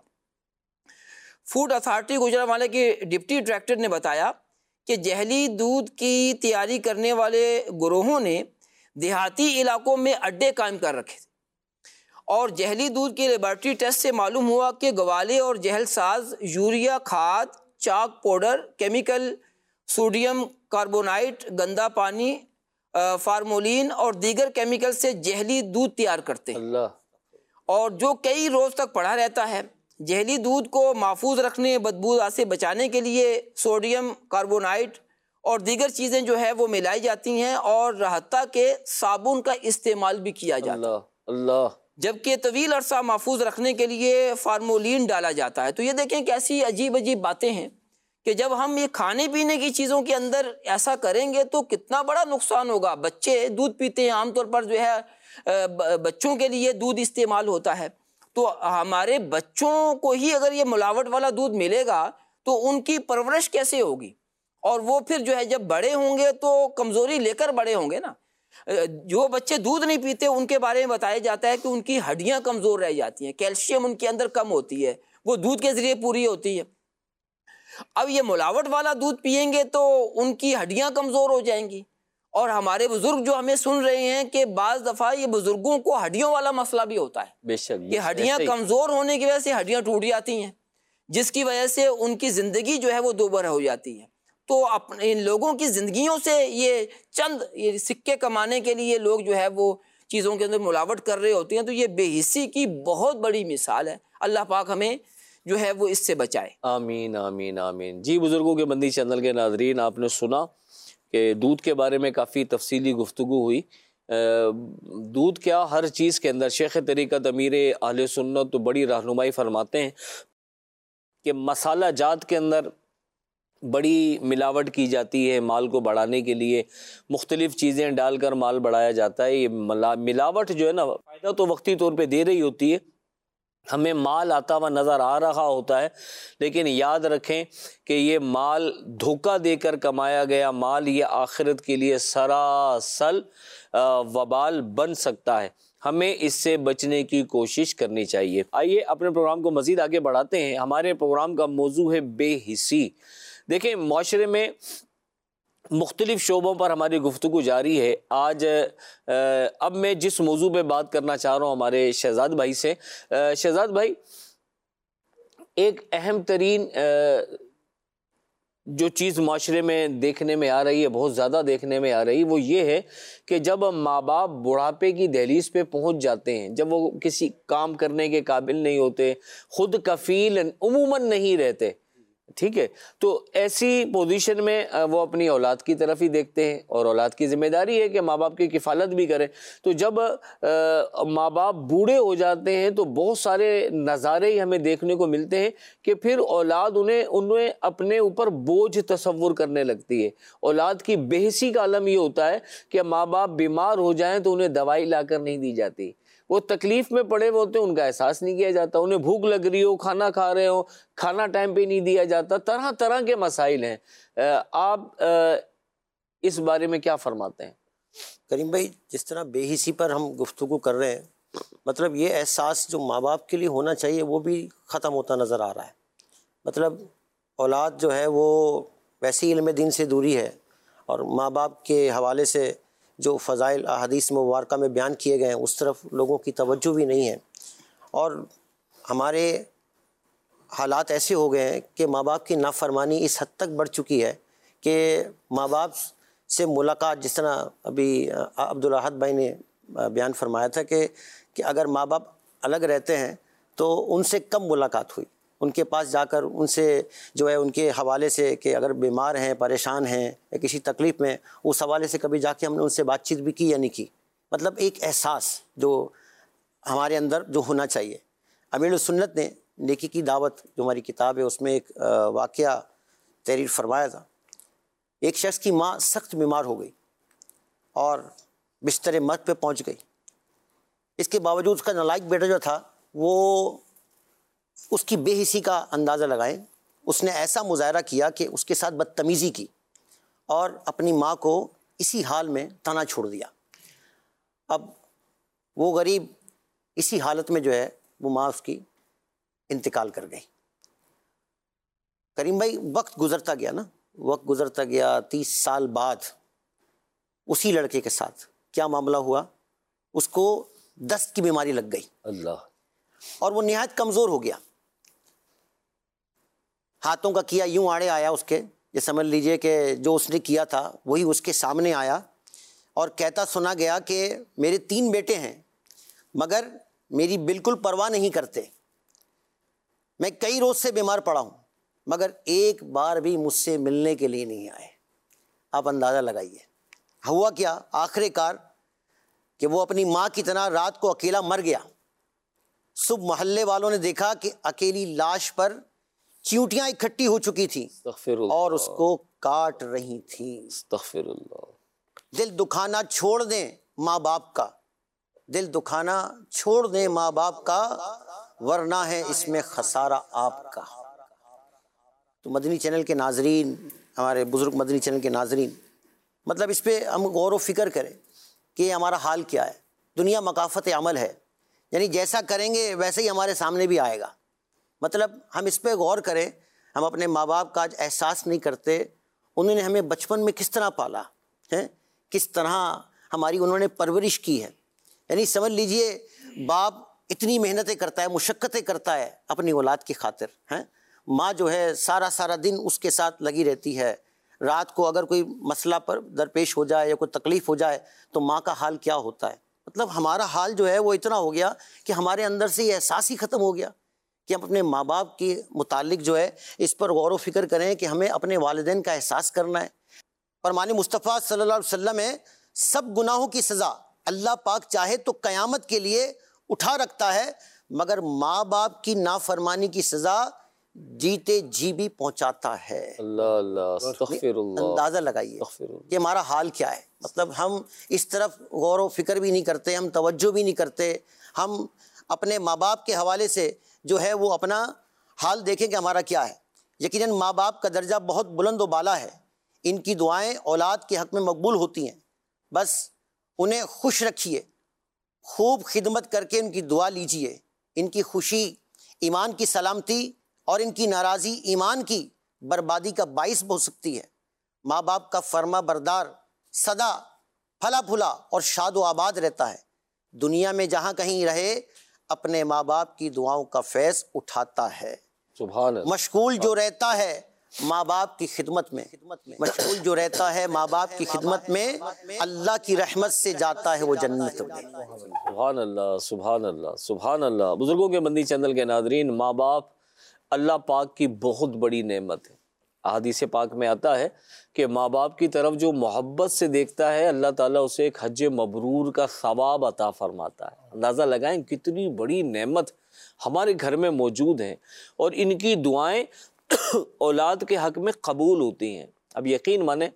فوڈ اتھارٹی گجرانوالہ کے ڈپٹی ڈائریکٹر نے بتایا کہ جعلی دودھ کی تیاری کرنے والے گروہوں نے دیہاتی علاقوں میں اڈے قائم کر رکھے تھے، اور جعلی دودھ کے لیبارٹری ٹیسٹ سے معلوم ہوا کہ گوالے اور جہل ساز یوریا کھاد، chalk powder, chemical, sodium carbonate, گندا پانی، فارمولین اور دیگر کیمیکل سے جعلی دودھ تیار کرتے ہیں، اللہ، اور جو کئی روز تک پڑا رہتا ہے۔ جعلی دودھ کو محفوظ رکھنے، بدبو سے بچانے کے لیے سوڈیم کاربونائٹ اور دیگر چیزیں جو ہے وہ ملائی جاتی ہیں، اور حتیٰ کہ صابن کا استعمال بھی کیا جاتا ہے۔ اللہ اللہ۔ جبکہ طویل عرصہ محفوظ رکھنے کے لیے فارمولین ڈالا جاتا ہے۔ تو یہ دیکھیں کیسی عجیب عجیب باتیں ہیں کہ جب ہم یہ کھانے پینے کی چیزوں کے اندر ایسا کریں گے تو کتنا بڑا نقصان ہوگا۔ بچے دودھ پیتے ہیں، عام طور پر جو ہے بچوں کے لیے دودھ استعمال ہوتا ہے، تو ہمارے بچوں کو ہی اگر یہ ملاوٹ والا دودھ ملے گا تو ان کی پرورش کیسے ہوگی، اور وہ پھر جو ہے جب بڑے ہوں گے تو کمزوری لے کر بڑے ہوں گے نا۔ جو بچے دودھ نہیں پیتے ان کے بارے میں بتایا جاتا ہے کہ ان کی ہڈیاں کمزور رہ جاتی ہیں، کیلشیم ان کے اندر کم ہوتی ہے، وہ دودھ کے ذریعے پوری ہوتی ہے۔ اب یہ ملاوٹ والا دودھ پئیں گے تو ان کی ہڈیاں کمزور ہو جائیں گی، اور ہمارے بزرگ جو ہمیں سن رہے ہیں کہ بعض دفعہ یہ بزرگوں کو ہڈیوں والا مسئلہ بھی ہوتا ہے، بے شک کہ ہڈیاں کمزور ہونے کی وجہ سے ہڈیاں ٹوٹ جاتی ہیں، جس کی وجہ سے ان کی زندگی جو ہے وہ دوبارہ ہو جاتی ہے۔ تو اپنے ان لوگوں کی زندگیوں سے یہ چند یہ سکے کمانے کے لیے لوگ جو ہے وہ چیزوں کے اندر ملاوٹ کر رہے ہوتے ہیں، تو یہ بے حسی کی بہت بڑی مثال ہے۔ اللہ پاک ہمیں جو ہے وہ اس سے بچائے۔ آمین آمین آمین۔ جی بزرگوں کے بندی چینل کے ناظرین، آپ نے سنا کہ دودھ کے بارے میں کافی تفصیلی گفتگو ہوئی۔ دودھ کیا، ہر چیز کے اندر شیخ طریقت امیر اہل سنت تو بڑی رہنمائی فرماتے ہیں کہ مسالہ جات کے اندر بڑی ملاوٹ کی جاتی ہے مال کو بڑھانے کے لیے، مختلف چیزیں ڈال کر مال بڑھایا جاتا ہے۔ یہ ملاوٹ جو ہے نا فائدہ تو وقتی طور پہ دے رہی ہوتی ہے، ہمیں مال آتا ہوا نظر آ رہا ہوتا ہے، لیکن یاد رکھیں کہ یہ مال دھوکہ دے کر کمایا گیا مال یہ آخرت کے لیے سراسر وبال بن سکتا ہے۔ ہمیں اس سے بچنے کی کوشش کرنی چاہیے۔ آئیے اپنے پروگرام کو مزید آگے بڑھاتے ہیں۔ ہمارے پروگرام کا موضوع ہے بے حسی۔ دیکھیں معاشرے میں مختلف شعبوں پر ہماری گفتگو جاری ہے۔ آج اب میں جس موضوع پہ بات کرنا چاہ رہا ہوں ہمارے شہزاد بھائی سے، شہزاد بھائی ایک اہم ترین جو چیز معاشرے میں دیکھنے میں آ رہی ہے، بہت زیادہ دیکھنے میں آ رہی، وہ یہ ہے کہ جب ماں باپ بڑھاپے کی دہلیز پہ پہنچ جاتے ہیں، جب وہ کسی کام کرنے کے قابل نہیں ہوتے، خود کفیل عموماً نہیں رہتے، ٹھیک ہے، تو ایسی پوزیشن میں وہ اپنی اولاد کی طرف ہی دیکھتے ہیں، اور اولاد کی ذمہ داری ہے کہ ماں باپ کی کفالت بھی کرے۔ تو جب ماں باپ بوڑھے ہو جاتے ہیں تو بہت سارے نظارے ہی ہمیں دیکھنے کو ملتے ہیں کہ پھر اولاد انہیں انہیں اپنے اوپر بوجھ تصور کرنے لگتی ہے۔ اولاد کی بے حسی کا عالم یہ ہوتا ہے کہ ماں باپ بیمار ہو جائیں تو انہیں دوائی لا کر نہیں دی جاتی، وہ تکلیف میں پڑے ہوئے ہوتے ہیں، ان کا احساس نہیں کیا جاتا، انہیں بھوک لگ رہی ہو، کھانا کھا رہے ہو، کھانا ٹائم پہ نہیں دیا جاتا، طرح طرح کے مسائل ہیں۔ آپ اس بارے میں کیا فرماتے ہیں؟ کریم بھائی، جس طرح بے حسی پر ہم گفتگو کر رہے ہیں، مطلب یہ احساس جو ماں باپ کے لیے ہونا چاہیے وہ بھی ختم ہوتا نظر آ رہا ہے۔ مطلب اولاد جو ہے وہ ویسی علم دین سے دوری ہے، اور ماں باپ کے حوالے سے جو فضائل احادیث مبارکہ میں بیان کیے گئے ہیں اس طرف لوگوں کی توجہ بھی نہیں ہے، اور ہمارے حالات ایسے ہو گئے ہیں کہ ماں باپ کی نافرمانی اس حد تک بڑھ چکی ہے کہ ماں باپ سے ملاقات، جس طرح ابھی عبدالاحد بھائی نے بیان فرمایا تھا کہ کہ اگر ماں باپ الگ رہتے ہیں تو ان سے کم ملاقات ہوئی، ان کے پاس جا کر ان سے جو ہے ان کے حوالے سے کہ اگر بیمار ہیں، پریشان ہیں یا کسی تکلیف میں، اس حوالے سے کبھی جا کے ہم نے ان سے بات چیت بھی کی یا نہیں کی۔ مطلب ایک احساس جو ہمارے اندر جو ہونا چاہیے۔ امیر السنت نے نیکی کی دعوت جو ہماری کتاب ہے اس میں ایک واقعہ تحریر فرمایا تھا۔ ایک شخص کی ماں سخت بیمار ہو گئی اور بستر موت پہ پہنچ گئی، اس کے باوجود اس کا نالائق بیٹا جو تھا وہ اس کی بے حسی کا اندازہ لگائیں، اس نے ایسا مظاہرہ کیا کہ اس کے ساتھ بدتمیزی کی اور اپنی ماں کو اسی حال میں تنا چھوڑ دیا۔ اب وہ غریب اسی حالت میں جو ہے وہ ماں اس کی انتقال کر گئی۔ کریم بھائی وقت گزرتا گیا نا، وقت گزرتا گیا، تیس سال بعد اسی لڑکے کے ساتھ کیا معاملہ ہوا، اس کو دست کی بیماری لگ گئی اللہ، اور وہ نہایت کمزور ہو گیا، ہاتھوں کا کیا یوں آڑے آیا اس کے، یہ سمجھ لیجئے کہ جو اس نے کیا تھا وہی اس کے سامنے آیا، اور کہتا سنا گیا کہ میرے تین بیٹے ہیں مگر میری بالکل پرواہ نہیں کرتے، میں کئی روز سے بیمار پڑا ہوں مگر ایک بار بھی مجھ سے ملنے کے لیے نہیں آئے۔ آپ اندازہ لگائیے ہوا کیا، آخر کار کہ وہ اپنی ماں کی طرح رات کو اکیلا مر گیا، صبح محلے والوں نے دیکھا کہ اکیلی لاش پر چیونٹیاں اکٹھی ہو چکی تھیں اور اس کو کاٹ رہی تھیں۔ استغفر اللہ۔ دل دکھانا چھوڑ دیں ماں باپ کا، دل دکھانا چھوڑ دیں ماں باپ کا، ورنہ ہے اس میں خسارہ آپ کا۔ تو مدنی چینل کے ناظرین، ہمارے بزرگ مدنی چینل کے ناظرین، مطلب اس پہ ہم غور و فکر کریں کہ ہمارا حال کیا ہے۔ دنیا مکافت عمل ہے، یعنی جیسا کریں گے ویسے ہی ہمارے سامنے بھی آئے گا۔ مطلب ہم اس پہ غور کریں، ہم اپنے ماں باپ کا آج احساس نہیں کرتے، انہوں نے ہمیں بچپن میں کس طرح پالا ہے، کس طرح ہماری انہوں نے پرورش کی ہے۔ یعنی سمجھ لیجئے باپ اتنی محنتیں کرتا ہے، مشقتیں کرتا ہے اپنی اولاد کی خاطر، ہیں ماں جو ہے سارا سارا دن اس کے ساتھ لگی رہتی ہے۔ رات کو اگر کوئی مسئلہ پر درپیش ہو جائے یا کوئی تکلیف ہو جائے تو ماں کا حال کیا ہوتا ہے۔ مطلب ہمارا حال جو ہے وہ اتنا ہو گیا کہ ہمارے اندر سے یہ احساس ہی ختم ہو گیا کہ ہم اپنے ماں باپ کے متعلق جو ہے اس پر غور و فکر کریں کہ ہمیں اپنے والدین کا احساس کرنا ہے۔ فرمان مصطفیٰ صلی اللہ علیہ وسلم ہے، سب گناہوں کی سزا اللہ پاک چاہے تو قیامت کے لیے اٹھا رکھتا ہے، مگر ماں باپ کی نافرمانی کی سزا جیتے جی بھی پہنچاتا ہے۔ اللہ اللہ، استغفر اللہ۔ اندازہ لگائیے کہ ہمارا حال کیا ہے۔ مطلب ہم اس طرف غور و فکر بھی نہیں کرتے، ہم توجہ بھی نہیں کرتے، ہم اپنے ماں باپ کے حوالے سے جو ہے وہ اپنا حال دیکھیں کہ ہمارا کیا ہے۔ یقیناً ماں باپ کا درجہ بہت بلند و بالا ہے، ان کی دعائیں اولاد کے حق میں مقبول ہوتی ہیں، بس انہیں خوش رکھیے، خوب خدمت کر کے ان کی دعا لیجئے۔ ان کی خوشی ایمان کی سلامتی اور ان کی ناراضی ایمان کی بربادی کا باعث ہو سکتی ہے۔ ماں باپ کا فرما بردار سدا پھلا پھلا اور شاد و آباد رہتا ہے، دنیا میں جہاں کہیں رہے اپنے ماں باپ کی دعاؤں کا فیض اٹھاتا ہے۔ سبحان اللہ۔ مشغول جو رہتا ہے ماں باپ کی خدمت میں، مشغول جو رہتا ہے ماں باپ کی خدمت میں، اللہ کی رحمت سے جاتا ہے وہ جنت میں۔ سبحان اللہ، سبحان اللہ، سبحان اللہ۔ بزرگوں کے مدنی چینل کے ناظرین، ماں باپ اللہ پاک کی بہت بڑی نعمت ہے۔ احادیث پاک میں آتا ہے کہ ماں باپ کی طرف جو محبت سے دیکھتا ہے اللہ تعالیٰ اسے ایک حج مبرور کا ثواب عطا فرماتا ہے۔ اندازہ لگائیں کتنی بڑی نعمت ہمارے گھر میں موجود ہیں، اور ان کی دعائیں اولاد کے حق میں قبول ہوتی ہیں۔ اب یقین مانیں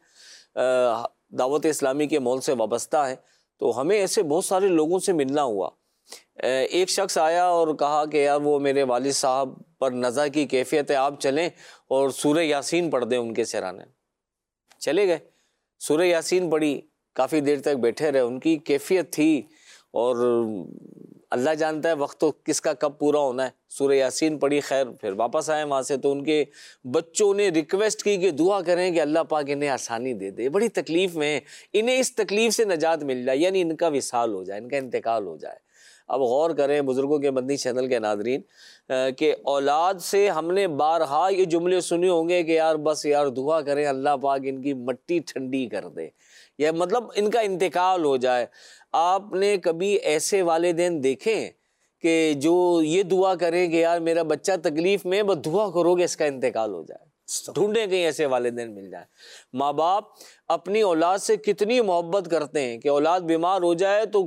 دعوت اسلامی کے مول سے وابستہ ہے تو ہمیں ایسے بہت سارے لوگوں سے ملنا ہوا۔ ایک شخص آیا اور کہا کہ یار وہ میرے والد صاحب پر نزع کی کیفیت ہے، آپ چلیں اور سورہ یاسین پڑھ دیں ان کے سرانے۔ چلے گئے، سورہ یاسین پڑھی، کافی دیر تک بیٹھے رہے۔ ان کی کیفیت تھی اور اللہ جانتا ہے وقت تو کس کا کب پورا ہونا ہے۔ سورہ یاسین پڑھی، خیر پھر واپس آئے وہاں سے تو ان کے بچوں نے ریکویسٹ کی کہ دعا کریں کہ اللہ پاک انہیں آسانی دے دے، بڑی تکلیف میں ہیں، انہیں اس تکلیف سے نجات مل جائے، یعنی ان کا وصال ہو جائے، ان کا انتقال ہو جائے۔ اب غور کریں بزرگوں کے مدنی چینل کے ناظرین کہ اولاد سے ہم نے بارہا یہ جملے سنے ہوں گے کہ یار بس یار دعا کریں اللہ پاک ان کی مٹی ٹھنڈی کر دے، یا مطلب ان کا انتقال ہو جائے۔ آپ نے کبھی ایسے والدین دیکھے کہ جو یہ دعا کریں کہ یار میرا بچہ تکلیف میں، بس دعا کرو کہ اس کا انتقال ہو جائے؟ ڈھونڈیں کہیں ایسے والدین مل جائیں۔ ماں باپ اپنی اولاد سے کتنی محبت کرتے ہیں کہ اولاد بیمار ہو جائے تو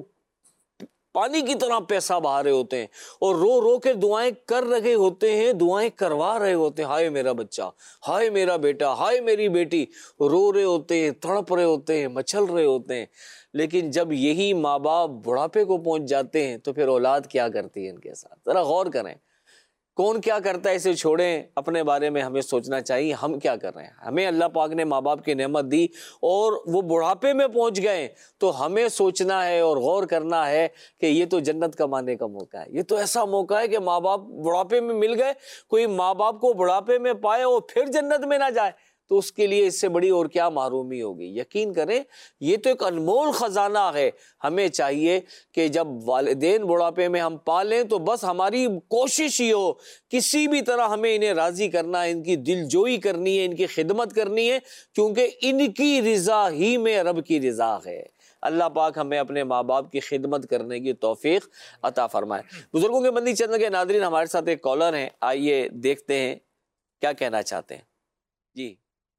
پانی کی طرح پیسہ بہا رہے ہوتے ہیں اور رو رو کے دعائیں کر رہے ہوتے ہیں، دعائیں کروا رہے ہوتے ہیں، ہائے میرا بچہ، ہائے میرا بیٹا، ہائے میری بیٹی، رو رہے ہوتے ہیں، تڑپ رہے ہوتے ہیں، مچل رہے ہوتے ہیں۔ لیکن جب یہی ماں باپ بڑھاپے کو پہنچ جاتے ہیں تو پھر اولاد کیا کرتی ہے ان کے ساتھ؟ ذرا غور کریں، کون کیا کرتا ہے اسے چھوڑیں، اپنے بارے میں ہمیں سوچنا چاہیے ہم کیا کر رہے ہیں۔ ہمیں اللہ پاک نے ماں باپ کی نعمت دی اور وہ بڑھاپے میں پہنچ گئے تو ہمیں سوچنا ہے اور غور کرنا ہے کہ یہ تو جنت کمانے کا موقع ہے، یہ تو ایسا موقع ہے کہ ماں باپ بڑھاپے میں مل گئے، کوئی ماں باپ کو بڑھاپے میں پائے اور پھر جنت میں نہ جائے تو اس کے لیے اس سے بڑی اور کیا محرومی ہوگی۔ یقین کریں یہ تو ایک انمول خزانہ ہے۔ ہمیں چاہیے کہ جب والدین بڑھاپے میں ہم پالیں تو بس ہماری کوشش یہ ہو کسی بھی طرح ہمیں انہیں راضی کرنا ہے، ان کی دل جوئی کرنی ہے، ان کی خدمت کرنی ہے، کیونکہ ان کی رضا ہی میں رب کی رضا ہے۔ اللہ پاک ہمیں اپنے ماں باپ کی خدمت کرنے کی توفیق عطا فرمائے۔ بزرگوں کے مدنی چینل کے ناظرین، ہمارے ساتھ ایک کالر ہیں، آئیے دیکھتے ہیں کیا کہنا چاہتے ہیں۔ جی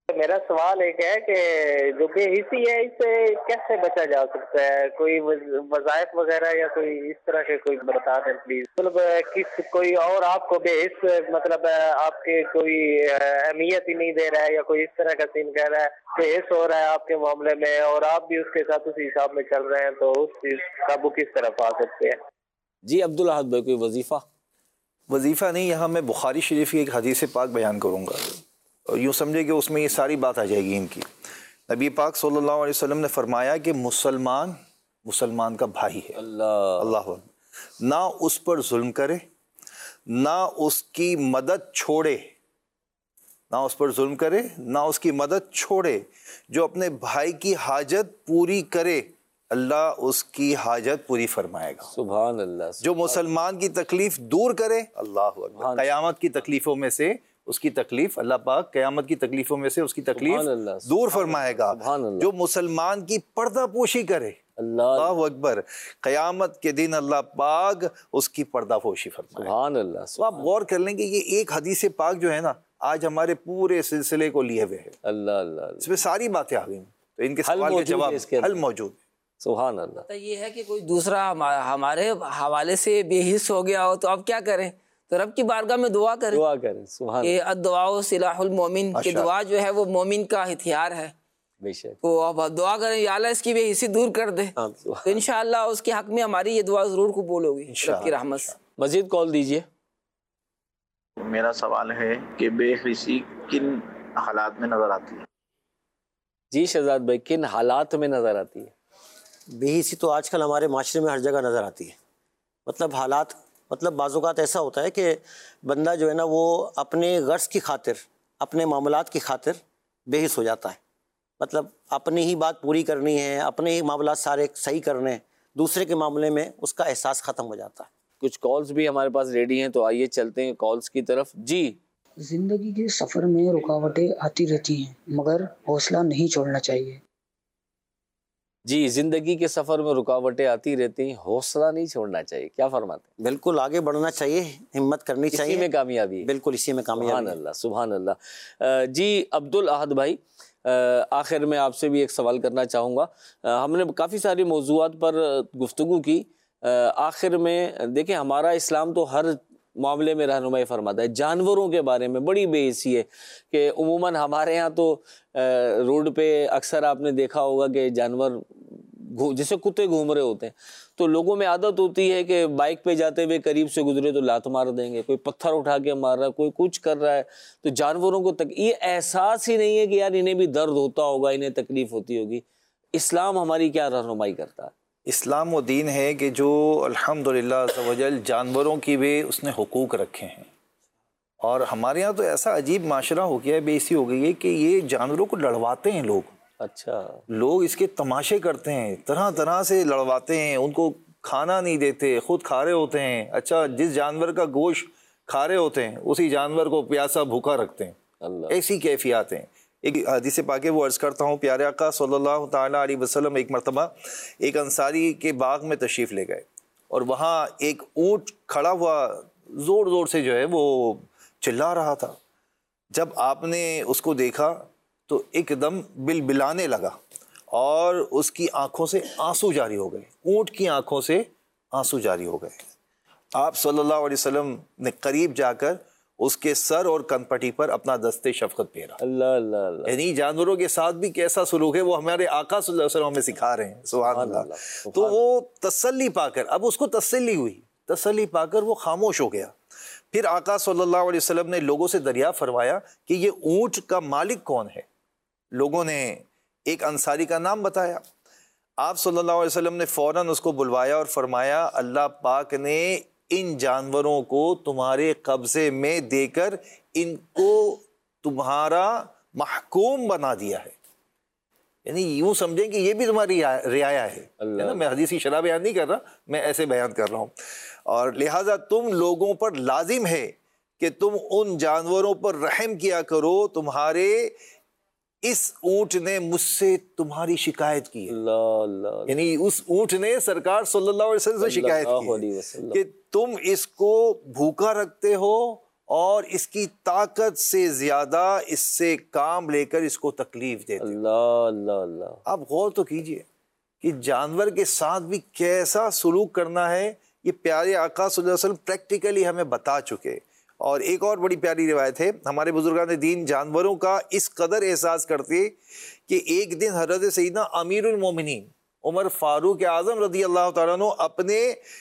میرا سوال ایک ہے کہ جو بے حسی ہے اس سے کیسے بچا جا سکتا ہے؟ کوئی وظائف وغیرہ یا کوئی اس طرح کے کوئی بتا دیں پلیز. مطلب کس کوئی اور آپ کو بے حس مطلب آپ کے کوئی اہمیت ہی نہیں دے رہا ہے یا کوئی اس طرح کا سین کہہ رہا ہے بے حس ہو رہا ہے آپ کے معاملے میں اور آپ بھی اس کے ساتھ اسی حساب میں چل رہے ہیں، تو اس چیز قابو کس طرف آ سکتے ہیں؟ جی عبدالاحد بھائی کوئی وظیفہ؟ وظیفہ نہیں، یہاں میں بخاری شریف کی ایک حدیث پاک بیان کروں گا اور یوں سمجھے کہ اس میں یہ ساری بات آ جائے گی ان کی. نبی پاک صلی اللہ علیہ وسلم نے فرمایا کہ مسلمان مسلمان کا بھائی ہے. اللہ اللہ نہ اس پر ظلم کرے، نہ اس کی مدد چھوڑے، نہ اس پر ظلم کرے نہ اس کی مدد چھوڑے. جو اپنے بھائی کی حاجت پوری کرے اللہ اس کی حاجت پوری فرمائے گا. سبحان اللہ. جو مسلمان کی تکلیف دور کرے، اللہ اکبر، قیامت کی تکلیفوں میں سے اس کی تکلیف اللہ پاک قیامت کی تکلیفوں میں سے اس کی تکلیف دور فرمائے گا. جو مسلمان کی پردہ پوشی کرے، اللہ اکبر، قیامت کے دن اللہ پاک اس کی پردہ پوشی فرمائے. سبحان اللہ. تو آپ غور کر لیں کہ یہ ایک حدیث پاک جو ہے نا آج ہمارے پورے سلسلے کو لیے ہوئے ہے. اللہ اللہ، اس میں ساری باتیں آ گئی، تو ان کے سوال کے جواب حل موجود ہے. سبحان اللہ. یہ ہے کہ کوئی دوسرا ہمارے حوالے سے بے حس ہو گیا ہو تو اب کیا کریں؟ تو رب کی بارگاہ میں دعا کریں. دعا کریں. سبحان کہ الدعاء سلاح المومن، کہ دعا جو ہے وہ مومن کا ہتھیار ہے. بے شک. تو اب دعا کریں یا اللہ اس کی بے حسی دور کر دے، تو انشاءاللہ اس کے حق میں ہماری یہ دعا ضرور قبول ہوگی رب کی رحمت سے. مزید کال دیجئے. میرا سوال ہے کہ بے حسی کن حالات میں نظر آتی ہے؟ جی شہزاد بھائی، کن حالات میں نظر آتی ہے؟ بے حسی تو آج کل ہمارے معاشرے میں ہر جگہ نظر آتی ہے. مطلب حالات مطلب بعض اوقات ایسا ہوتا ہے کہ بندہ جو ہے نا وہ اپنے غرض کی خاطر، اپنے معاملات کی خاطر بے حس ہو جاتا ہے. مطلب اپنی ہی بات پوری کرنی ہے، اپنے ہی معاملات سارے صحیح کرنے ہیں، دوسرے کے معاملے میں اس کا احساس ختم ہو جاتا ہے. کچھ کالز بھی ہمارے پاس ریڈی ہیں، تو آئیے چلتے ہیں کالز کی طرف. جی. زندگی کے سفر میں رکاوٹیں آتی رہتی ہیں مگر حوصلہ نہیں چھوڑنا چاہیے. جی، زندگی کے سفر میں رکاوٹیں آتی رہتی ہیں، حوصلہ نہیں چھوڑنا چاہیے. کیا فرماتے ہیں؟ بالکل آگے بڑھنا چاہیے، ہمت کرنی چاہیے، اسی میں کامیابی ہے. بالکل اسی میں کامیابی. سبحان اللہ سبحان اللہ. جی عبدالاحد بھائی، آخر میں آپ سے بھی ایک سوال کرنا چاہوں گا. ہم نے کافی ساری موضوعات پر گفتگو کی. آخر میں دیکھیں، ہمارا اسلام تو ہر معاملے میں رہنمائی فرماتا ہے. جانوروں کے بارے میں بڑی بے حسی ہے کہ عموماً ہمارے ہاں تو روڈ پہ اکثر آپ نے دیکھا ہوگا کہ جانور جیسے کتے گھوم رہے ہوتے ہیں، تو لوگوں میں عادت ہوتی ہے کہ بائک پہ جاتے ہوئے قریب سے گزرے تو لات مار دیں گے، کوئی پتھر اٹھا کے مار رہا ہے، کوئی کچھ کر رہا ہے. تو جانوروں کو تک یہ احساس ہی نہیں ہے کہ یار انہیں بھی درد ہوتا ہوگا، انہیں تکلیف ہوتی ہوگی. اسلام ہماری کیا رہنمائی کرتا ہے؟ اسلام و دین ہے کہ جو الحمدللہ عز و جل جانوروں کی بھی اس نے حقوق رکھے ہیں. اور ہمارے یہاں تو ایسا عجیب معاشرہ ہو گیا ہے، بے حسی ہو گئی ہے کہ یہ جانوروں کو لڑواتے ہیں لوگ. اچھا. لوگ اس کے تماشے کرتے ہیں، طرح طرح سے لڑواتے ہیں، ان کو کھانا نہیں دیتے، خود کھا رہے ہوتے ہیں. اچھا، جس جانور کا گوشت کھا رہے ہوتے ہیں اسی جانور کو پیاسا بھوکا رکھتے ہیں. ایسی کیفیات ہیں. ایک حدیث پاک وہ عرض کرتا ہوں، پیارے آقا صلی اللہ تعالیٰ علیہ وسلم ایک مرتبہ ایک انصاری کے باغ میں تشریف لے گئے اور وہاں ایک اونٹ کھڑا ہوا زور زور سے جو ہے وہ چلا رہا تھا. جب آپ نے اس کو دیکھا تو ایک دم بل بلانے لگا اور اس کی آنکھوں سے آنسو جاری ہو گئے. اونٹ کی آنکھوں سے آنسو جاری ہو گئے. آپ صلی اللہ علیہ وسلم نے قریب جا کر اس کے سر اور کن پٹی پر اپنا دست شفقت پھیرا. اللہ اللہ اللہ. یعنی جانوروں کے ساتھ بھی کیسا سلوک ہے وہ ہمارے آقا صلی اللہ علیہ وسلم ہمیں سکھا رہے ہیں. سبحان اللہ. تو وہ تسلی پا کر، اب اس کو تسلی ہوئی، تسلی پا کر وہ خاموش ہو گیا. پھر آقا صلی اللہ علیہ وسلم نے لوگوں سے دریافت فرمایا کہ یہ اونٹ کا مالک کون ہے. لوگوں نے ایک انصاری کا نام بتایا. آپ صلی اللہ علیہ وسلم نے فوراً اس کو بلوایا اور فرمایا اللہ پاک نے ان جانوروں کو تمہارے قبضے میں دے کر ان کو تمہارا محکوم بنا دیا ہے. یعنی یوں سمجھیں کہ یہ بھی تمہاری رعایا ہے. میں حدیثی شرح بیان نہیں کر رہا، میں ایسے بیان کر رہا ہوں. اور لہٰذا تم لوگوں پر لازم ہے کہ تم ان جانوروں پر رحم کیا کرو. تمہارے اس اونٹ نے مجھ سے تمہاری شکایت کی ہے. اللہ اللہ. یعنی اس اونٹ نے سرکار صلی اللہ علیہ وسلم سے شکایت کی کہ تم اس کو بھوکا رکھتے ہو اور اس کی طاقت سے زیادہ اس سے کام لے کر اس کو تکلیف دیتے. اللہ اللہ اللہ. آپ غور تو کیجئے کہ جانور کے ساتھ بھی کیسا سلوک کرنا ہے، یہ پیارے آقا صلی اللہ علیہ وسلم پریکٹیکلی ہمیں بتا چکے. اور ایک اور بڑی پیاری روایت ہے، ہمارے بزرگان دین جانوروں کا اس قدر احساس کرتے کہ ایک دن حضرت سیدنا امیر المومنین عمر فاروق اعظم رضی اللہ تعالیٰ عنہ اپنے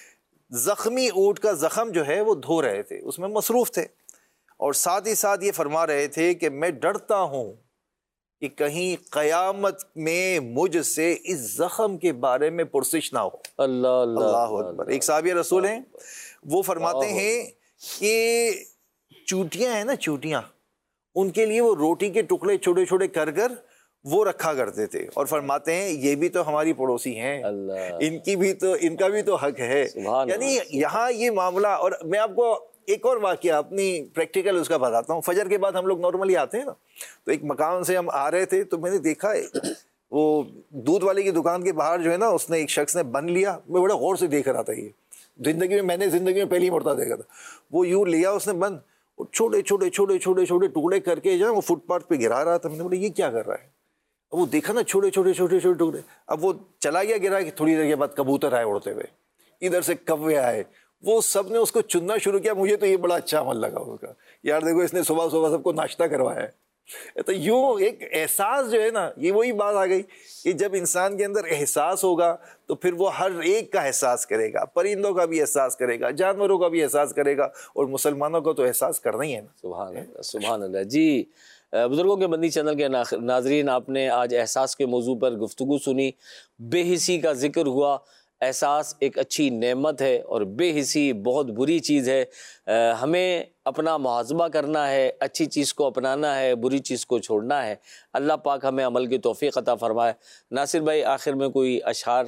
زخمی اونٹ کا زخم جو ہے وہ دھو رہے تھے، اس میں مصروف تھے، اور ساتھ ہی ساتھ یہ فرما رہے تھے کہ میں ڈرتا ہوں کہ کہیں قیامت میں مجھ سے اس زخم کے بارے میں پرسش نہ ہو. اللہ اللہ اللہ اکبر. ایک صحابی رسول ہیں، وہ فرماتے ہیں کہ چوٹیاں ہیں نا، چوٹیاں، ان کے لیے وہ روٹی کے ٹکڑے چھوٹے چھوٹے کر کر وہ رکھا کرتے تھے، اور فرماتے ہیں یہ بھی تو ہماری پڑوسی ہیں، ان کی بھی تو ان کا بھی تو حق ہے. یعنی یہاں یہ معاملہ. اور میں آپ کو ایک اور واقعہ اپنی پریکٹیکل اس کا بتاتا ہوں. فجر کے بعد ہم لوگ نارملی آتے ہیں نا، تو ایک مکان سے ہم آ رہے تھے تو میں نے دیکھا ہے وہ دودھ والے کی دکان کے باہر جو ہے نا، اس نے ایک شخص نے بن لیا. میں بڑا غور سے دیکھ رہا تھا، یہ زندگی میں میں نے زندگی میں پہلی مرتبہ دیکھا تھا. وہ یوں لیا اس نے بند، چھوٹے چھوٹے چھوٹے چھوٹے چھوٹے ٹکڑے کر کے جو ہے وہ فٹ پاتھ پہ گرا رہا تھا. میں نے بولا یہ کیا کر رہا ہے؟ اب وہ دیکھا نا چھوٹے چھوٹے چھوٹے چھوٹے ٹکڑے. اب وہ چلا گیا گرا کہ تھوڑی دیر کے بعد کبوتر آئے اڑتے ہوئے، ادھر سے کوے آئے، وہ سب نے اس کو چننا شروع کیا. مجھے تو یہ بڑا اچھا عمل لگا اس کا، یار دیکھو اس نے صبح صبح سب کو ناشتہ کروایا ہے. تو یوں ایک احساس جو ہے نا، یہ وہی بات آ گئی کہ جب انسان کے اندر احساس ہوگا تو پھر وہ ہر ایک کا احساس کرے گا، پرندوں کا بھی احساس کرے گا، جانوروں کا بھی احساس کرے گا، اور مسلمانوں کو تو احساس کرنا ہی ہے نا. سبحان اللہ سبحان اللہ. جی بزرگوں کے مدنی چینل کے ناظرین، آپ نے آج احساس کے موضوع پر گفتگو سنی. بے حسی کا ذکر ہوا. احساس ایک اچھی نعمت ہے اور بے حسی بہت بری چیز ہے. ہمیں اپنا محاسبہ کرنا ہے، اچھی چیز کو اپنانا ہے، بری چیز کو چھوڑنا ہے. اللہ پاک ہمیں عمل کی توفیق عطا فرمائے. ناصر بھائی آخر میں کوئی اشعار،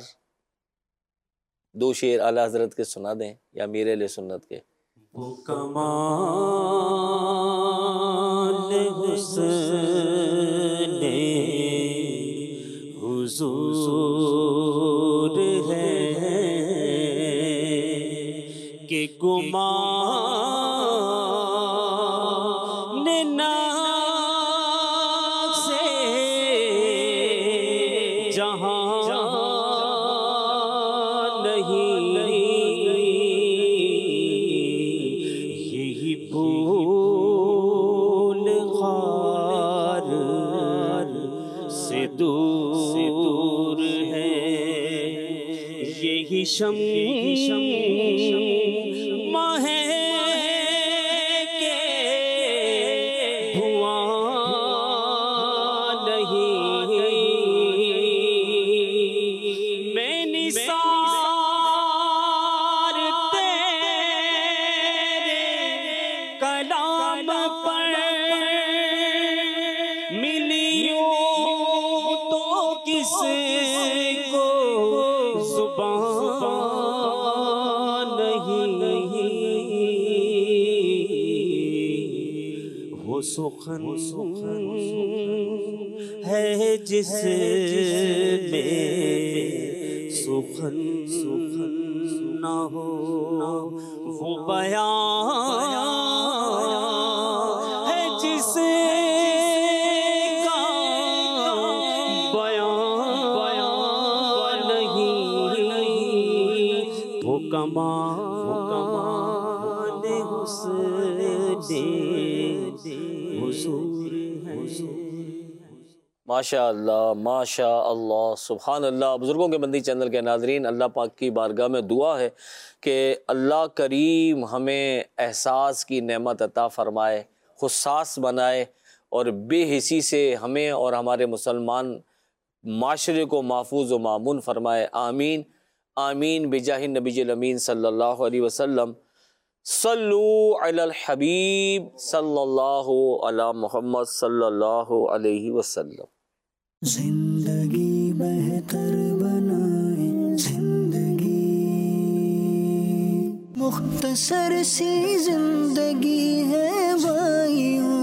دو شعر اعلیٰ حضرت کے سنا دیں یا میرے اہل سنت کے. وہ کمال حسن حضور ہے کہ گمان ناز سے جہاں نہیں، یہی بھول خار سے دور ہے، یہی شم ماہ کے دھواں نہیں، میں نثار تیرے کلام پر ملیوں تو کس کو زبان نہیں، وہ سخن ہے جس میں سخن نہ ہو، وہ بیان ہے جس کا بیان نہیں، وہ کمال حسن حضور ہے. ماشاء اللہ ماشاء اللہ سبحان اللہ. بزرگوں کے مدنی چینل کے ناظرین، اللہ پاک کی بارگاہ میں دعا ہے کہ اللہ کریم ہمیں احساس کی نعمت عطا فرمائے، حساس بنائے، اور بے حسی سے ہمیں اور ہمارے مسلمان معاشرے کو محفوظ و مامون فرمائے. آمین آمین بجاہ نبی الامین صلی اللہ علیہ وسلم. صلو علی الحبیب صلی اللہ علی محمد صلی اللہ علیہ وسلم. زندگی بہتر بنائے زندگی، مختصر سی زندگی ہے بھائیوں،